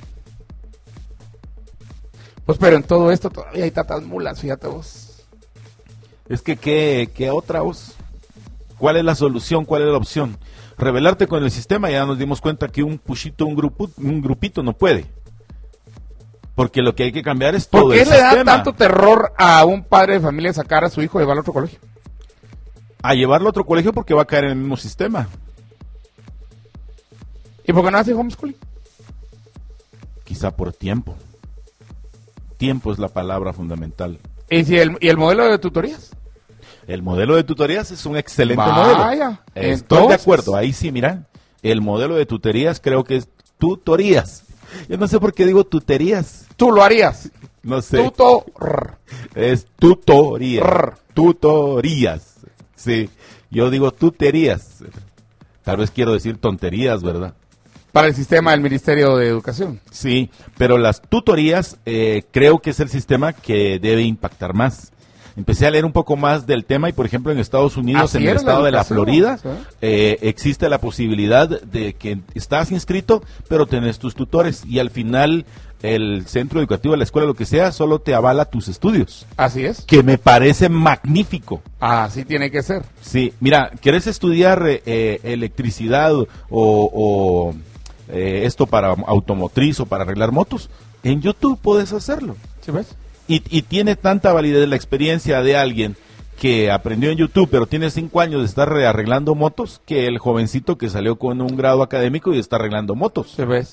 Pues pero en todo esto todavía hay tantas mulas, fíjate vos. Es que, ¿qué otra vos? ¿Cuál es la solución? ¿Cuál es la opción? Rebelarte con el sistema, ya nos dimos cuenta que un grupito no puede. Porque lo que hay que cambiar es todo el sistema. ¿Por qué le da tanto terror a un padre de familia sacar a su hijo y llevarlo a otro colegio? A llevarlo a otro colegio porque va a caer en el mismo sistema. ¿Y por qué no hace homeschooling? Quizá por tiempo. Tiempo es la palabra fundamental. ¿Y el modelo de tutorías? El modelo de tutorías es un excelente modelo. Estoy de acuerdo, ahí sí, mira. El modelo de tutorías creo que es tutorías. Yo no sé por qué digo tuterías. Tú lo harías. No sé. Es tutorías. Tutorías. Sí, yo digo tuterías. Tal vez quiero decir tonterías, ¿verdad? Para el sistema del Ministerio de Educación. Sí, pero las tutorías creo que es el sistema que debe impactar más. Empecé a leer un poco más del tema y, por ejemplo, en Estados Unidos, en el estado de la Florida, ¿sí? Existe la posibilidad de que estás inscrito, pero tenés tus tutores y al final el centro educativo, la escuela, lo que sea, solo te avala tus estudios. Así es. Que me parece magnífico. Así tiene que ser. Sí, mira, ¿quieres estudiar electricidad o esto para automotriz o para arreglar motos? En YouTube puedes hacerlo. ¿Sí ves? Y tiene tanta validez la experiencia de alguien que aprendió en YouTube, pero tiene 5 años de estar arreglando motos, que el jovencito que salió con un grado académico y está arreglando motos. ¿Sí ves?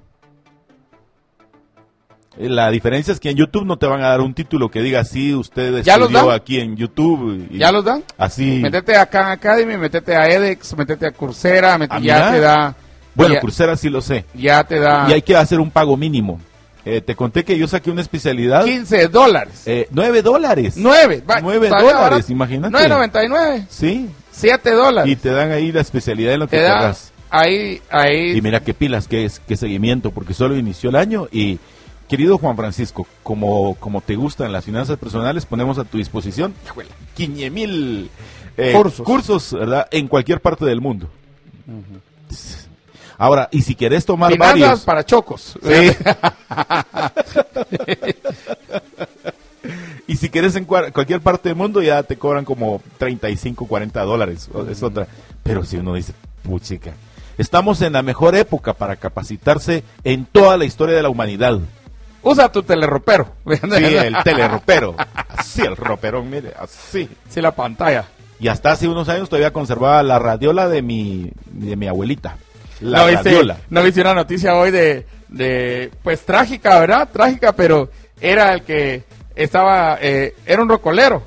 La diferencia es que en YouTube no te van a dar un título que diga, sí, usted estudió aquí en YouTube. ¿Ya los dan? Así. Métete a Khan Academy, métete a edX, métete a Coursera, ya te da... Bueno, Coursera sí lo sé. Ya te da... Y hay que hacer un pago mínimo. Te conté que yo saqué una especialidad. $15. $9. $9, imagínate. $9.99. Sí. $7. Y te dan ahí la especialidad en lo que te hagas. Ahí. Y mira qué pilas, qué seguimiento, porque solo inició el año y... Querido Juan Francisco, como te gustan las finanzas personales, ponemos a tu disposición 500,000 cursos, ¿verdad? En cualquier parte del mundo. Ahora, y si querés tomar finanzas varios... para chocos. Sí. Y si querés en cualquier parte del mundo, ya te cobran como $35, $40. Es otra. Pero si uno dice, puchica, estamos en la mejor época para capacitarse en toda la historia de la humanidad. Usa tu teleropero. Sí, el teleropero. Así, el roperón, mire, así. Sí, la pantalla. Y hasta hace unos años todavía conservaba la radiola de mi abuelita. La radiola. ¿No viste una noticia hoy pues trágica, ¿verdad? Trágica, pero era el que estaba, era un rocolero.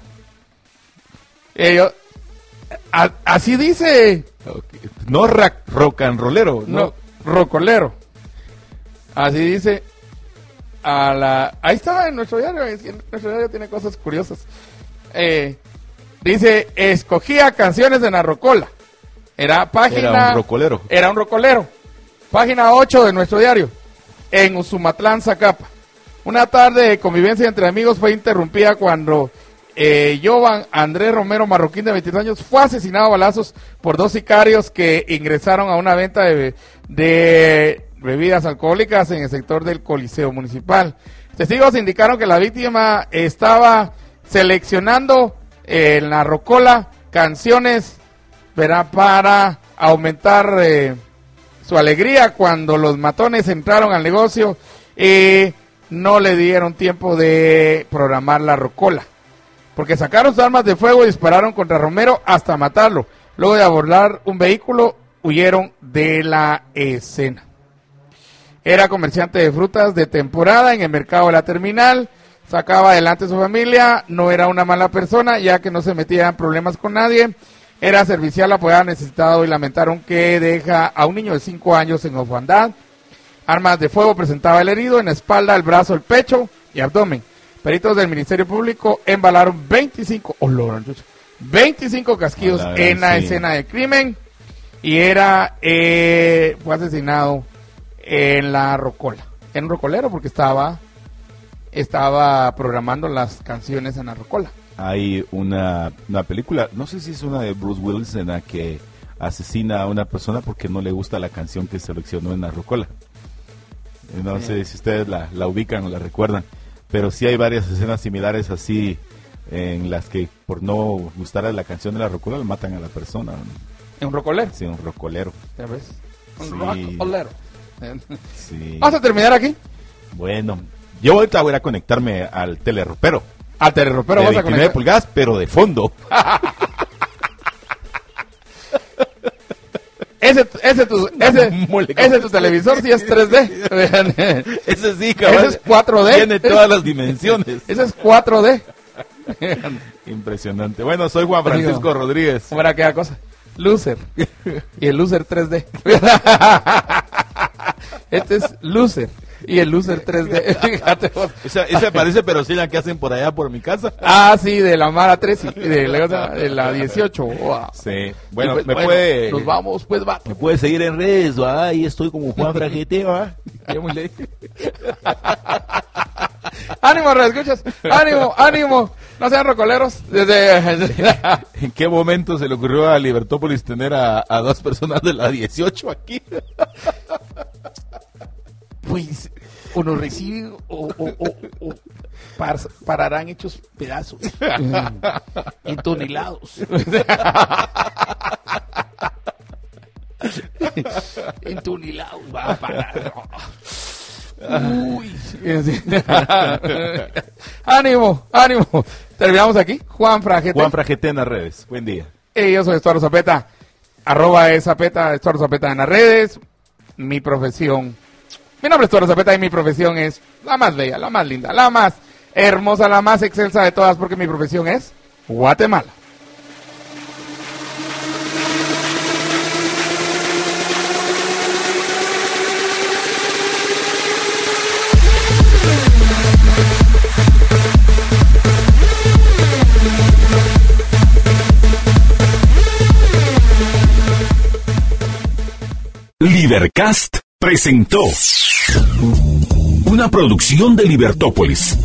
Así dice. Okay. No rock and rollero. No, rocolero. Así dice. Ahí está en nuestro diario. Nuestro diario tiene cosas curiosas. Dice, escogía canciones de la rocola. Era un rocolero. Era un rocolero. Página 8 de nuestro diario. En Usumatlán, Zacapa. Una tarde de convivencia entre amigos fue interrumpida cuando Jovan Andrés Romero Marroquín, de 22 años, fue asesinado a balazos por 2 sicarios que ingresaron a una venta de bebidas alcohólicas en el sector del Coliseo Municipal. Testigos indicaron que la víctima estaba seleccionando en la rocola canciones, ¿verdad?, para aumentar su alegría cuando los matones entraron al negocio y no le dieron tiempo de programar la rocola, porque sacaron sus armas de fuego y dispararon contra Romero hasta matarlo. Luego de abordar un vehículo, huyeron de la escena. Era comerciante de frutas de temporada en el mercado de la terminal, sacaba adelante a su familia, no era una mala persona, ya que no se metía en problemas con nadie, era servicial, apoyado, necesitado, y lamentaron que deja a un niño de 5 años en orfandad. Armas de fuego presentaba el herido en la espalda, el brazo, el pecho y abdomen. Peritos del Ministerio Público embalaron 25 casquillos en la escena del crimen. Y fue asesinado en la Rocola. En un rocolero porque estaba programando las canciones en la Rocola. Hay una película, no sé si es una de Bruce Willis, en la que asesina a una persona porque no le gusta la canción que seleccionó en la Rocola. No sé si ustedes la ubican o la recuerdan, pero sí hay varias escenas similares así, en las que por no gustarle la canción de la Rocola le matan a la persona. ¿En un rocolero? Sí, un rocolero. ¿Ya ves? Un Sí. rocolero. Sí. ¿Vamos a terminar aquí? Bueno, yo ahorita voy a conectarme al teleropero. Al teleropero de vas a 29 conectar. pulgadas, pero de fondo. Ese tu televisor sí es 3D. Ese sí, cabrón. Ese es 4D. Tiene todas las dimensiones. Ese es 4D. Impresionante. Bueno, soy Juan Francisco Rodríguez. ¿Cómo era aquella cosa? Loser. Y el Loser 3D. Este es Loser. Y el Loser 3D. Fíjate vos. Esa parece, pero sí la que hacen por allá por mi casa. Ah, sí, de la Mara 13. De la 18. Wow. Sí. Bueno, Pues, puede... Nos vamos, pues, va. Me puede seguir en redes, ¿va? Ahí estoy como Juan Fragete, ¿va? Ánimo, reescuchas. Ánimo. No sean rocoleros. ¿En qué momento se le ocurrió a Libertópolis tener a dos personas de la 18 aquí? Pues, o nos reciben o pararán hechos pedazos. Entonelados. Entonelados. Va a parar. Uy. Ánimo. Terminamos aquí. Juan Fragete. Juan Fragete en las redes. Buen día. Yo soy Estuardo Zapeta. @Zapeta, Estuardo Zapeta en las redes. Mi profesión. Mi nombre es Estuardo Zapeta y mi profesión es la más bella, la más linda, la más hermosa, la más excelsa de todas, porque mi profesión es Guatemala. Libercast presentó una producción de Libertópolis.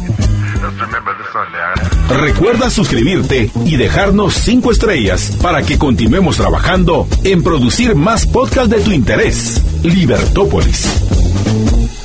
Recuerda suscribirte y dejarnos 5 estrellas para que continuemos trabajando en producir más podcasts de tu interés. Libertópolis.